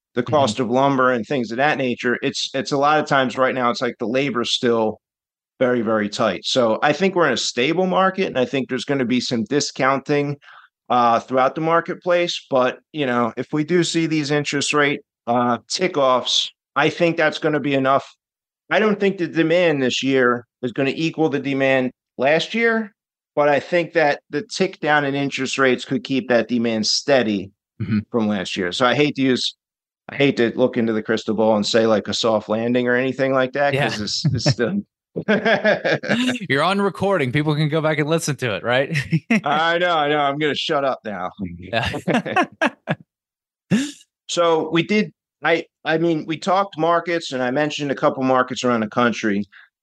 the cost mm-hmm. of lumber and things of that nature. It's it's a lot of times right now, it's like the labor's still very, very tight. So I think we're in a stable market, and I think there's going to be some discounting uh, throughout the marketplace. But, you know, if we do see these interest rate uh, tick-offs, I think that's going to be enough. I don't think the demand this year is going to equal the demand last year, but I think that the tick down in interest rates could keep that demand steady mm-hmm. from last year. So I hate to use, I hate to look into the crystal ball and say like a soft landing or anything like that, because yeah. it's, it's still. You're on recording. People can go back and listen to it, right? I know, I know. I'm going to shut up now. So we did. I I mean, we talked markets, and I mentioned a couple markets around the country,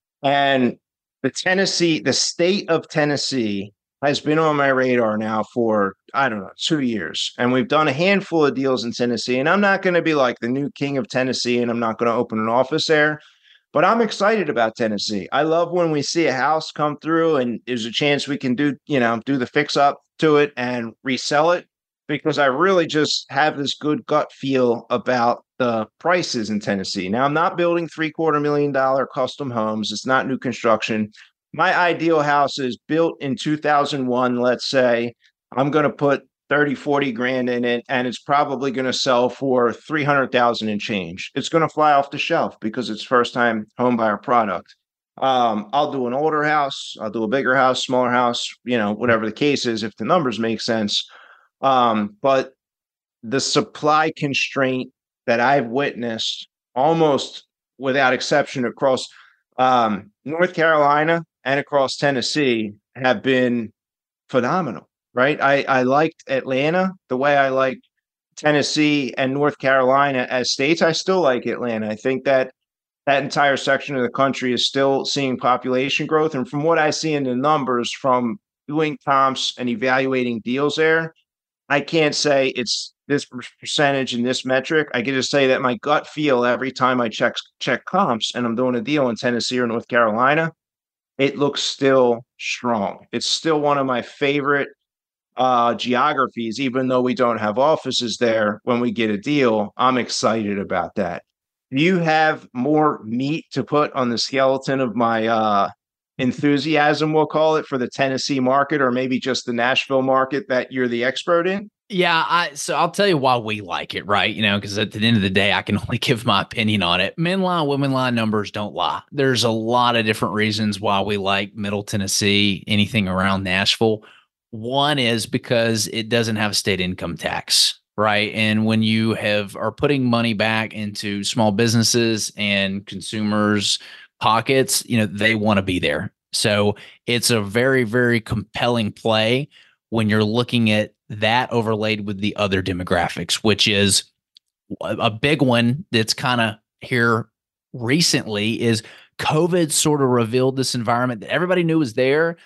and the Tennessee, the state of Tennessee has been on my radar now for, I don't know, two years. And we've done a handful of deals in Tennessee, and I'm not going to be like the new king of Tennessee, and I'm not going to open an office there, but I'm excited about Tennessee. I love when we see a house come through and there's a chance we can do, you know, do the fix up to it and resell it, because I really just have this good gut feel about the prices in Tennessee. Now, I'm not building three quarter million dollar custom homes. It's not new construction. My ideal house is built in two thousand one, let's say. I'm going to put thirty, forty grand in it, and it's probably going to sell for three hundred thousand and change. It's going to fly off the shelf because it's first time home buyer product. Um, I'll do an older house. I'll do a bigger house, smaller house, you know, whatever the case is, if the numbers make sense. Um, but the supply constraint that I've witnessed almost without exception across um, North Carolina and across Tennessee have been phenomenal, right? I, I liked Atlanta the way I like Tennessee and North Carolina as states. I still like Atlanta. I think that that entire section of the country is still seeing population growth. And from what I see in the numbers from doing comps and evaluating deals there, I can't say it's this percentage in this metric. I can just say that my gut feel every time I check check comps and I'm doing a deal in Tennessee or North Carolina, it looks still strong. It's still one of my favorite uh, geographies, even though we don't have offices there. When we get a deal, I'm excited about that. Do you have more meat to put on the skeleton of my uh, enthusiasm, we'll call it, for the Tennessee market, or maybe just the Nashville market that you're the expert in? Yeah, I so I'll tell you why we like it, right? You know, because at the end of the day, I can only give my opinion on it. Men lie, women lie, numbers don't lie. There's a lot of different reasons why we like Middle Tennessee, anything around Nashville. One is because it doesn't have a state income tax, right? And when you have are putting money back into small businesses and consumers' pockets, you know, they want to be there. So it's a very, very compelling play when you're looking at that overlaid with the other demographics, which is a big one that's kind of here recently is COVID sort of revealed this environment that everybody knew was there,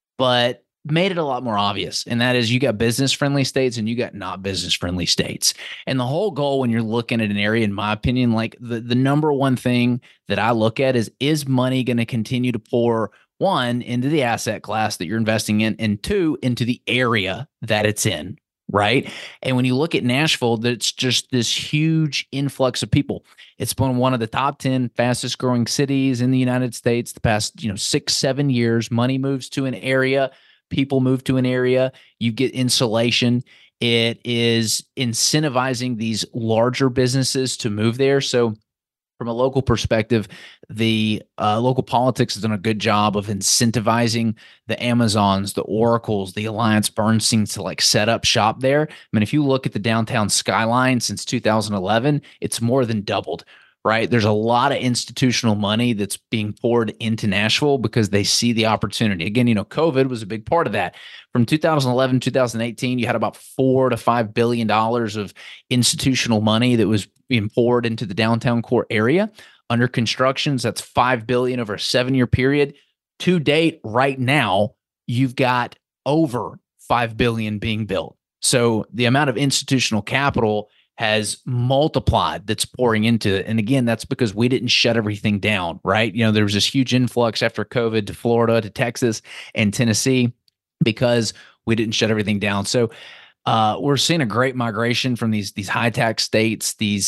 but made it a lot more obvious. And that is you got business-friendly states and you got not business-friendly states. And the whole goal when you're looking at an area, in my opinion, like the, the number one thing that I look at is, is money going to continue to pour, one, into the asset class that you're investing in, and two, into the area that it's in, right? And when you look at Nashville, that's just this huge influx of people. It's been one of the top ten fastest growing cities in the United States the past, you know, six, seven years. Money moves to an area. People move to an area. You get insulation. It is incentivizing these larger businesses to move there. So from a local perspective, the uh, local politics has done a good job of incentivizing the Amazons, the Oracles, the Alliance Bernsteins to like set up shop there. I mean, if you look at the downtown skyline since two thousand eleven, it's more than doubled, right? There's a lot of institutional money that's being poured into Nashville because they see the opportunity. Again, you know, COVID was a big part of that. From two thousand eleven, two thousand eighteen, you had about four to five billion dollars of institutional money that was being poured into the downtown core area. Under constructions, that's five billion dollars over a seven-year period. To date, right now, you've got over five billion dollars being built. So the amount of institutional capital has multiplied that's pouring into it. And again, that's because we didn't shut everything down, right? You know, there was this huge influx after COVID to Florida, to Texas, and Tennessee because we didn't shut everything down. So uh, we're seeing a great migration from these these high tax states, these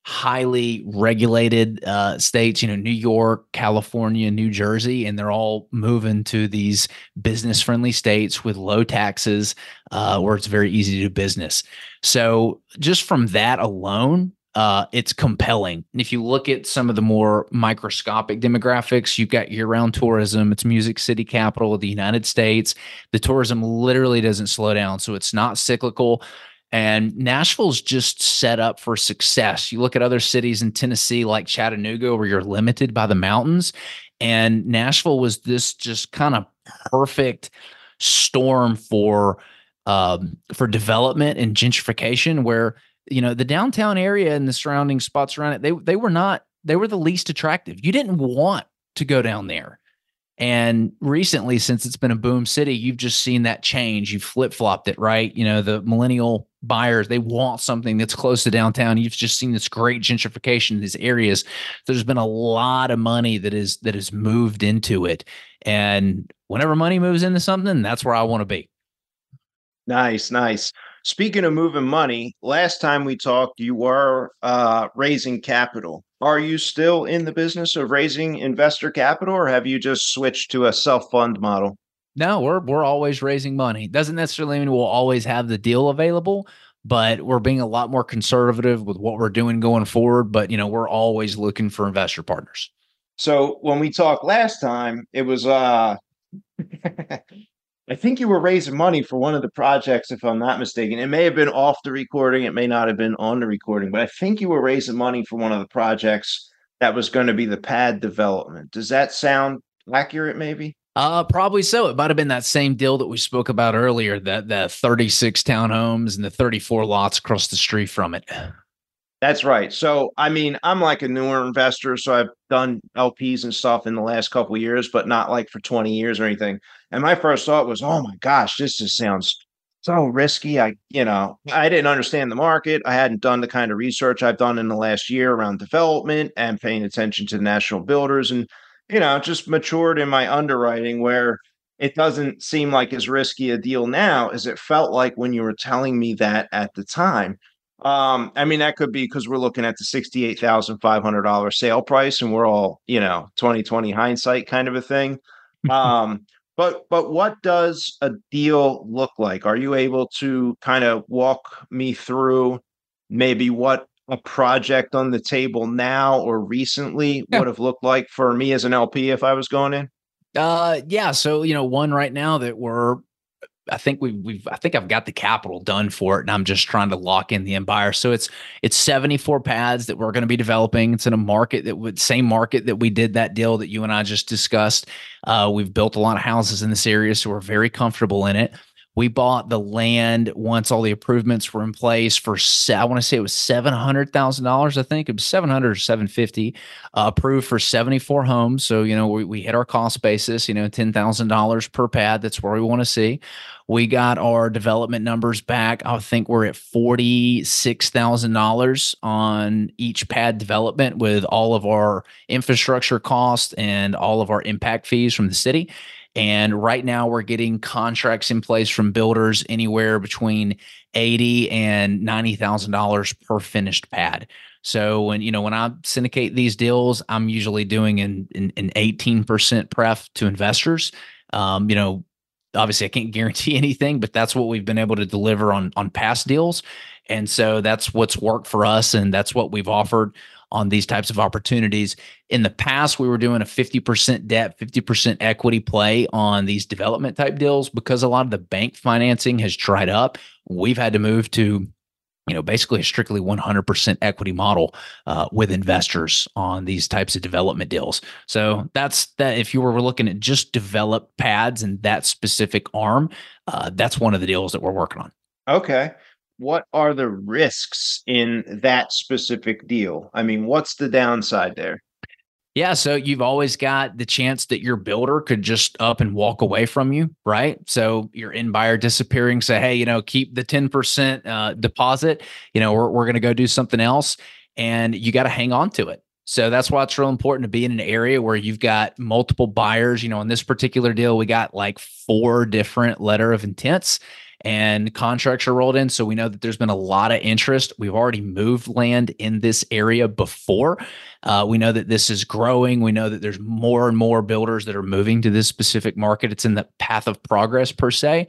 highly regulated uh, states, you know, New York, California, New Jersey, and they're all moving to these business-friendly states with low taxes, uh, where it's very easy to do business. So just from that alone, uh, it's compelling. And if you look at some of the more microscopic demographics, you've got year-round tourism. It's Music City, capital of the United States. The tourism literally doesn't slow down, so it's not cyclical. And Nashville's just set up for success. You look at other cities in Tennessee like Chattanooga, where you're limited by the mountains, and Nashville was this just kind of perfect storm for um, for development and gentrification, where you know the downtown area and the surrounding spots around it, they they were not they were the least attractive. You didn't want to go down there. And recently, since it's been a boom city, you've just seen that change. You've flip-flopped it, right? You know, the millennial buyers, they want something that's close to downtown. You've just seen this great gentrification in these areas. There's been a lot of money that is that has moved into it. And whenever money moves into something, that's where I want to be. Nice, nice. Speaking of moving money, last time we talked, you were uh, raising capital. Are you still in the business of raising investor capital, or have you just switched to a self-fund model? No, we're we're always raising money. Doesn't necessarily mean we'll always have the deal available, but we're being a lot more conservative with what we're doing going forward. But you know, we're always looking for investor partners. So when we talked last time, it was uh I think you were raising money for one of the projects, if I'm not mistaken. It may have been off the recording. It may not have been on the recording, but I think you were raising money for one of the projects that was going to be the pad development. Does that sound accurate, maybe? Uh, probably so. It might have been that same deal that we spoke about earlier, that the thirty-six townhomes and the thirty-four lots across the street from it. That's right. So, I mean, I'm like a newer investor, so I've done L Ps and stuff in the last couple of years, but not like for twenty years or anything. And my first thought was, oh my gosh, this just sounds so risky. I, you know, I didn't understand the market. I hadn't done the kind of research I've done in the last year around development and paying attention to national builders, and, you know, just matured in my underwriting, where it doesn't seem like as risky a deal now as it felt like when you were telling me that at the time. Um, I mean, that could be because we're looking at the sixty-eight thousand five hundred dollars sale price, and we're all, you know, twenty twenty hindsight kind of a thing. Um, but but what does a deal look like? Are you able to kind of walk me through maybe what a project on the table now or recently Yeah. would have looked like for me as an L P if I was going in? Uh, yeah. So, you know, one right now that we're I think we've, we've, I think I've got the capital done for it, and I'm just trying to lock in the end buyer. So it's, it's seventy-four pads that we're going to be developing. It's in a market that would, same market that we did that deal that you and I just discussed. Uh, we've built a lot of houses in this area, so we're very comfortable in it. We bought the land once all the improvements were in place for, I want to say it was seven hundred thousand dollars. I think it was seven hundred or seven fifty, uh, approved for seventy-four homes. So, you know, we, we hit our cost basis, you know, ten thousand dollars per pad. That's where we want to see. We got our development numbers back. I think we're at forty-six thousand dollars on each pad development, with all of our infrastructure costs and all of our impact fees from the city. And right now we're getting contracts in place from builders anywhere between eighty and ninety thousand dollars per finished pad. So when, you know, when I syndicate these deals, I'm usually doing an, an, an eighteen percent pref to investors. Um, you know, obviously I can't guarantee anything, but that's what we've been able to deliver on, on past deals. And so that's what's worked for us. And that's what we've offered on these types of opportunities. In the past, we were doing a fifty percent debt, fifty percent equity play on these development type deals. Because a lot of the bank financing has dried up, we've had to move to, you know, basically a strictly one hundred percent equity model uh, with investors on these types of development deals. So that's that. If you were looking at just develop pads and that specific arm, uh, that's one of the deals that we're working on. Okay. What are the risks in that specific deal? I mean, what's the downside there? Yeah, so you've always got the chance that your builder could just up and walk away from you, right? So your end buyer disappearing, say, hey, you know, keep the ten percent uh, deposit. You know, we're we're going to go do something else, and you got to hang on to it. So that's why it's real important to be in an area where you've got multiple buyers. You know, in this particular deal, we got like four different letter of intents and contracts are rolled in. So we know that there's been a lot of interest. We've already moved land in this area before. Uh, we know that this is growing. We know that there's more and more builders that are moving to this specific market. It's in the path of progress per se.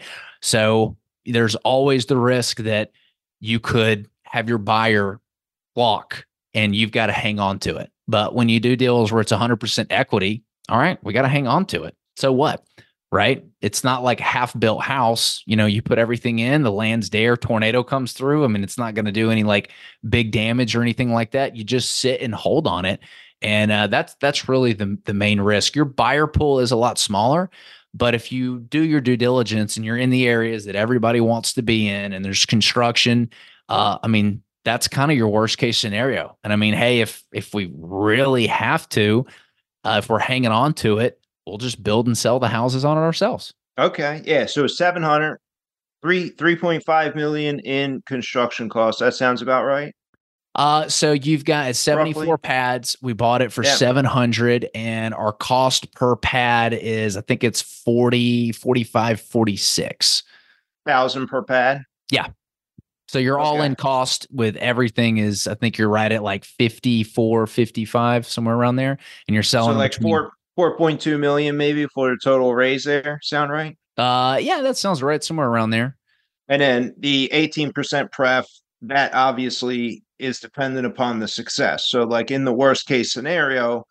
So there's always the risk that you could have your buyer walk and you've got to hang on to it. But when you do deals where it's one hundred percent equity, all right, we got to hang on to it. So what? Right? It's not like a half-built house. You know, you put everything in, the land's there, tornado comes through. I mean, it's not going to do any like big damage or anything like that. You just sit and hold on it. And uh, that's that's really the, the main risk. Your buyer pool is a lot smaller, but if you do your due diligence and you're in the areas that everybody wants to be in and there's construction, uh, I mean, that's kind of your worst case scenario. And I mean, hey, if if we really have to, uh, if we're hanging on to it, we'll just build and sell the houses on it ourselves. Okay. Yeah. So seven hundred, three, three point five million in construction costs. That sounds about right. Uh, so you've got seventy-four Roughly. pads. We bought it for Yeah. seven hundred and our cost per pad is, I think it's forty, forty-five, forty-six Thousand per pad. Yeah. So your Okay. all in cost with everything is, I think you're right at like fifty-four, fifty-five, somewhere around there. And you're selling So like between- four, four point two million maybe for the total raise there. Sound right? Uh, yeah, that sounds right. Somewhere around there. And then the eighteen percent pref, that obviously is dependent upon the success. So like in the worst case scenario,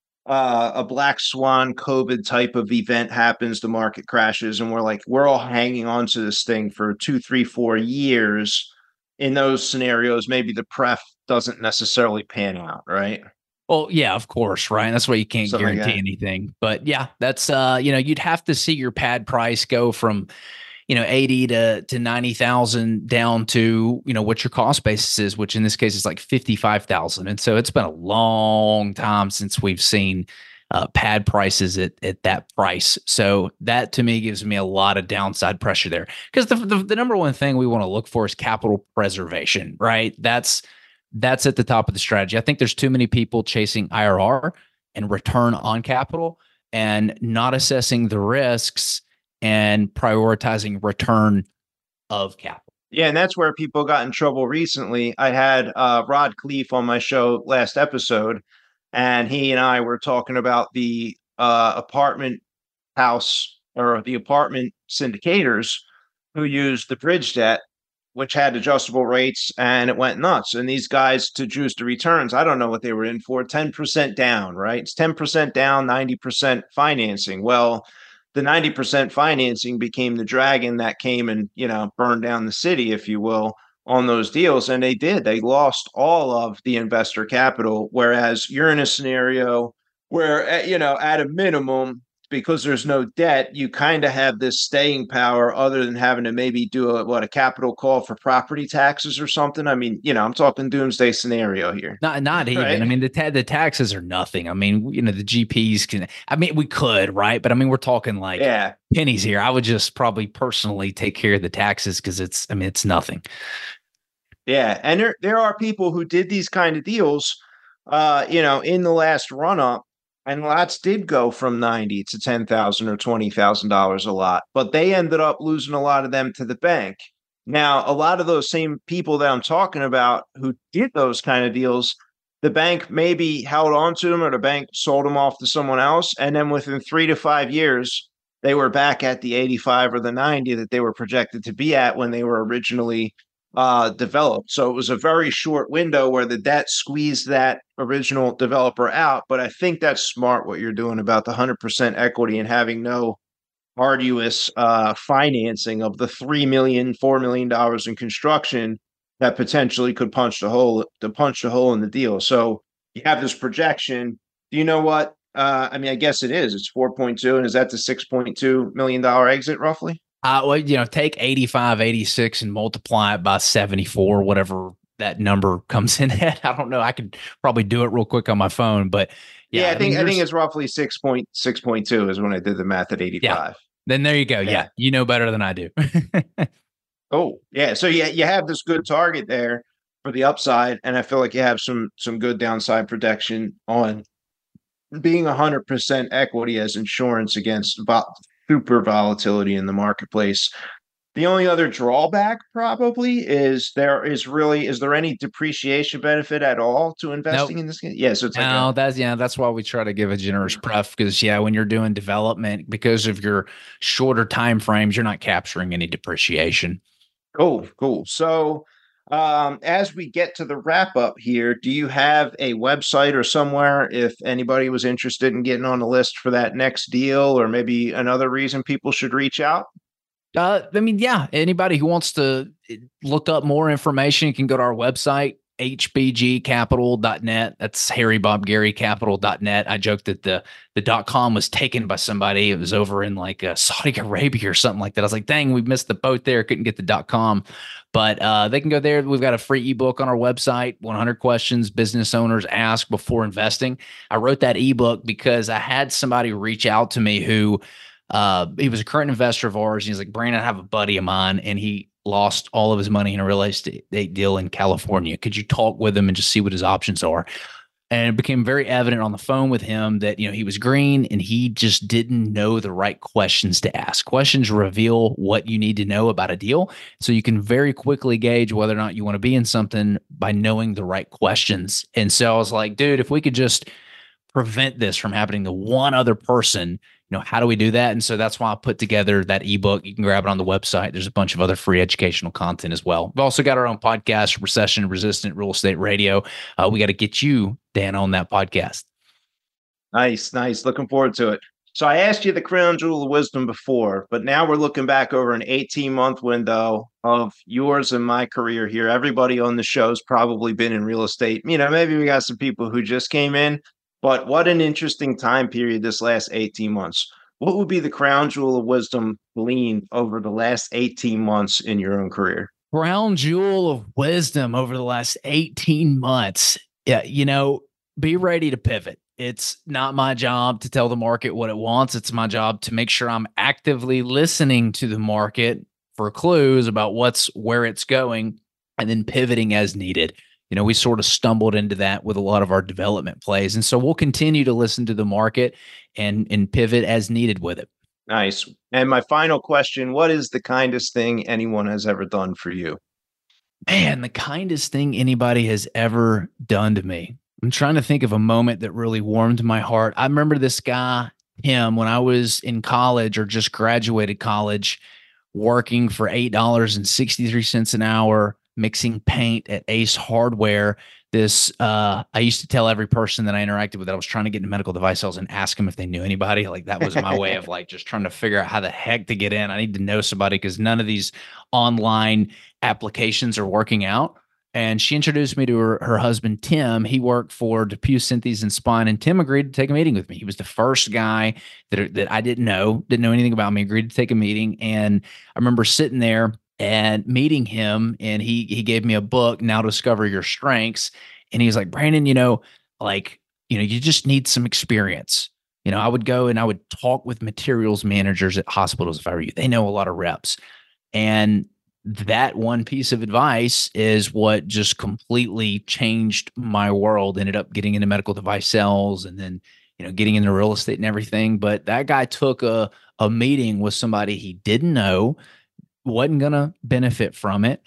uh, a black swan COVID type of event happens, the market crashes, and we're like, we're all hanging on to this thing for two, three, four years. In those scenarios, maybe the pref doesn't necessarily pan out, right? Well, yeah, of course, right? That's why you can't Something like guarantee that. anything. But yeah, that's uh, you know, you'd have to see your pad price go from, you know, eighty to to ninety thousand down to, you know, what your cost basis is, which in this case is like fifty-five thousand. And so it's been a long time since we've seen uh, pad prices at at that price. So that to me gives me a lot of downside pressure there, because the, the the number one thing we want to look for is capital preservation, right? That's that's at the top of the strategy. I think there's too many people chasing I R R and return on capital and not assessing the risks and prioritizing return of capital. Yeah, and that's where people got in trouble recently. I had uh, Rod Cleef on my show last episode, and he and I were talking about the uh, apartment house or the apartment syndicators who used the bridge debt, which had adjustable rates, and it went nuts. And these guys, to juice the returns, I don't know what they were in for, ten percent down, right? It's ten percent down, ninety percent financing. Well, the ninety percent financing became the dragon that came and, you know, burned down the city, if you will, on those deals. And they did. They lost all of the investor capital, whereas you're in a scenario where, eh, you know, at a minimum, because there's no debt, you kind of have this staying power other than having to maybe do a, what, a capital call for property taxes or something. I mean, you know, I'm talking doomsday scenario here. Not, not even. Right. I mean, the ta- the taxes are nothing. I mean, you know, the G Ps can. I mean, we could, right? But I mean, we're talking like Yeah. pennies here. I would just probably personally take care of the taxes because it's. I mean, it's nothing. Yeah. And there, there are people who did these kind of deals, uh, you know, in the last run up, and lots did go from ninety to ten thousand or twenty thousand dollars a lot, but they ended up losing a lot of them to the bank. Now, a lot of those same people that I'm talking about who did those kind of deals, the bank maybe held on to them or the bank sold them off to someone else. And then within three to five years, they were back at the eighty-five or the ninety that they were projected to be at when they were originally uh, developed. So it was a very short window where the debt squeezed that original developer out. But I think that's smart what you're doing about the one hundred percent equity and having no arduous uh, financing of the three million dollars, four million dollars in construction that potentially could punch the hole, to punch the hole in the deal. So you have this projection. Do you know what? Uh, I mean, I guess it is. It's four point two. And is that the six point two million dollars exit roughly? Uh, well, you know, take eighty-five, eighty-six and multiply it by seventy-four, whatever that number comes in at. I don't know. I could probably do it real quick on my phone, but yeah, Yeah, I, I think mean, I think there's- it's roughly six point six point two is when I did the math at eighty-five. then there you go. Yeah. Yeah. You know better than I do. Oh, yeah. So yeah, you have this good target there for the upside, and I feel like you have some some good downside protection on being one hundred percent equity as insurance against vol- super volatility in the marketplace. The only other drawback probably is there is really is there any depreciation benefit at all to investing Nope. in this? Yes, yeah, so it's like No, a, that's yeah, that's why we try to give a generous pref because yeah, when you're doing development, because of your shorter time frames, you're not capturing any depreciation. cool, cool. So um, as we get to the wrap up here, do you have a website or somewhere if anybody was interested in getting on the list for that next deal, or maybe another reason people should reach out? Uh, I mean, yeah, anybody who wants to look up more information can go to our website, H B G capital dot net. That's Harry Bob Gary capital dot net. I joked that the the dot com was taken by somebody. It was over in like uh, Saudi Arabia or something like that. I was like, dang, we missed the boat there. Couldn't get the dot com. But uh, they can go there. We've got a free ebook on our website, one hundred questions business owners ask before investing. I wrote that ebook because I had somebody reach out to me who uh, he was a current investor of ours. And he's like, Brandon, I have a buddy of mine, and he lost all of his money in a real estate deal in California. Could you talk with him and just see what his options are? And it became very evident on the phone with him that, you know, he was green and he just didn't know the right questions to ask. Questions reveal what you need to know about a deal. So you can very quickly gauge whether or not you want to be in something by knowing the right questions. And so I was like, dude, if we could just prevent this from happening to one other person, you know, how do we do that? And so that's why I put together that ebook. You can grab it on the website. There's a bunch of other free educational content as well. We've also got our own podcast, Recession Resistant Real Estate Radio. Uh, we got to get you, Dan, on that podcast. Nice, nice. Looking forward to it. So I asked you the crown jewel of wisdom before, but now we're looking back over an eighteen month window of yours and my career here. Everybody on the show's probably been in real estate. You know, maybe we got some people who just came in. But what an interesting time period this last eighteen months. What would be the crown jewel of wisdom gleaned over the last eighteen months in your own career? Crown jewel of wisdom over the last eighteen months. Yeah, you know, be ready to pivot. It's not my job to tell the market what it wants. It's my job to make sure I'm actively listening to the market for clues about what's where it's going and then pivoting as needed. You know, we sort of stumbled into that with a lot of our development plays. And so we'll continue to listen to the market and, and pivot as needed with it. Nice. And my final question, what is the kindest thing anyone has ever done for you? Man, the kindest thing anybody has ever done to me. I'm trying to think of a moment that really warmed my heart. I remember this guy, him, when I was in college or just graduated college, working for eight dollars and sixty-three cents an hour, mixing paint at Ace Hardware. This, uh, I used to tell every person that I interacted with that I was trying to get into medical device sales and ask them if they knew anybody. Like that was my way of like just trying to figure out how the heck to get in. I need to know somebody because none of these online applications are working out. And she introduced me to her, her husband, Tim. He worked for DePuy Synthes and Spine, and Tim agreed to take a meeting with me. He was the first guy that, that I didn't know, didn't know anything about me, agreed to take a meeting. And I remember sitting there and meeting him, and he he gave me a book, Now Discover Your Strengths. And he was like, Brandon, you know, like, you know, you just need some experience. You know, I would go and I would talk with materials managers at hospitals if I were you. They know a lot of reps. And that one piece of advice is what just completely changed my world. Ended up getting into medical device sales and then, you know, getting into real estate and everything. But that guy took a, a meeting with somebody he didn't know, wasn't going to benefit from it,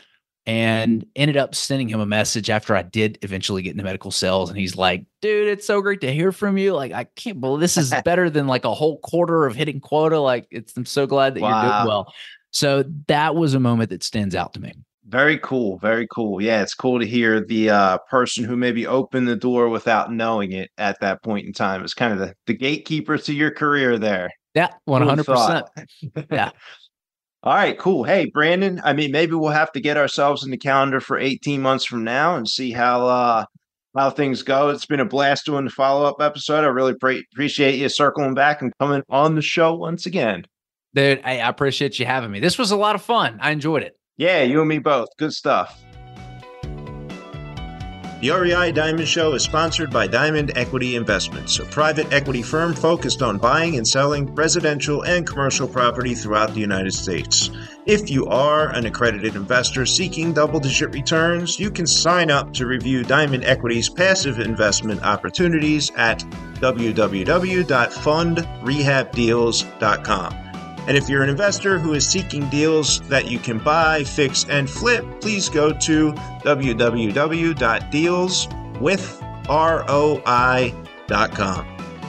and ended up sending him a message after I did eventually get into medical sales. And he's like, dude, it's so great to hear from you. Like, I can't believe this is better than like a whole quarter of hitting quota. Like, it's, I'm so glad that wow. you're doing well. So that was a moment that stands out to me. Very cool. Very cool. Yeah, it's cool to hear the uh, person who maybe opened the door without knowing it at that point in time. It's kind of the, the gatekeeper to your career there. Yeah, one hundred percent. Yeah. All right, cool. Hey, Brandon, I mean, maybe we'll have to get ourselves in the calendar for eighteen months from now and see how uh, how things go. It's been a blast doing the follow-up episode. I really pre- appreciate you circling back and coming on the show once again. Dude, I appreciate you having me. This was a lot of fun. I enjoyed it. Yeah, you and me both. Good stuff. The R E I Diamond Show is sponsored by Diamond Equity Investments, a private equity firm focused on buying and selling residential and commercial property throughout the United States. If you are an accredited investor seeking double-digit returns, you can sign up to review Diamond Equity's passive investment opportunities at w w w dot fund rehab deals dot com. And if you're an investor who is seeking deals that you can buy, fix, and flip, please go to w w w dot deals with roi dot com.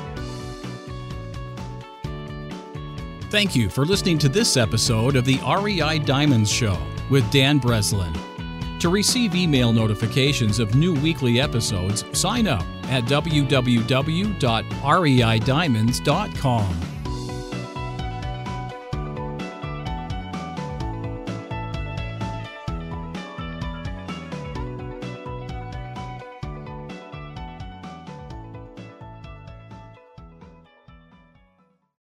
Thank you for listening to this episode of the R E I Diamonds Show with Dan Breslin. To receive email notifications of new weekly episodes, sign up at w w w dot rei diamonds dot com.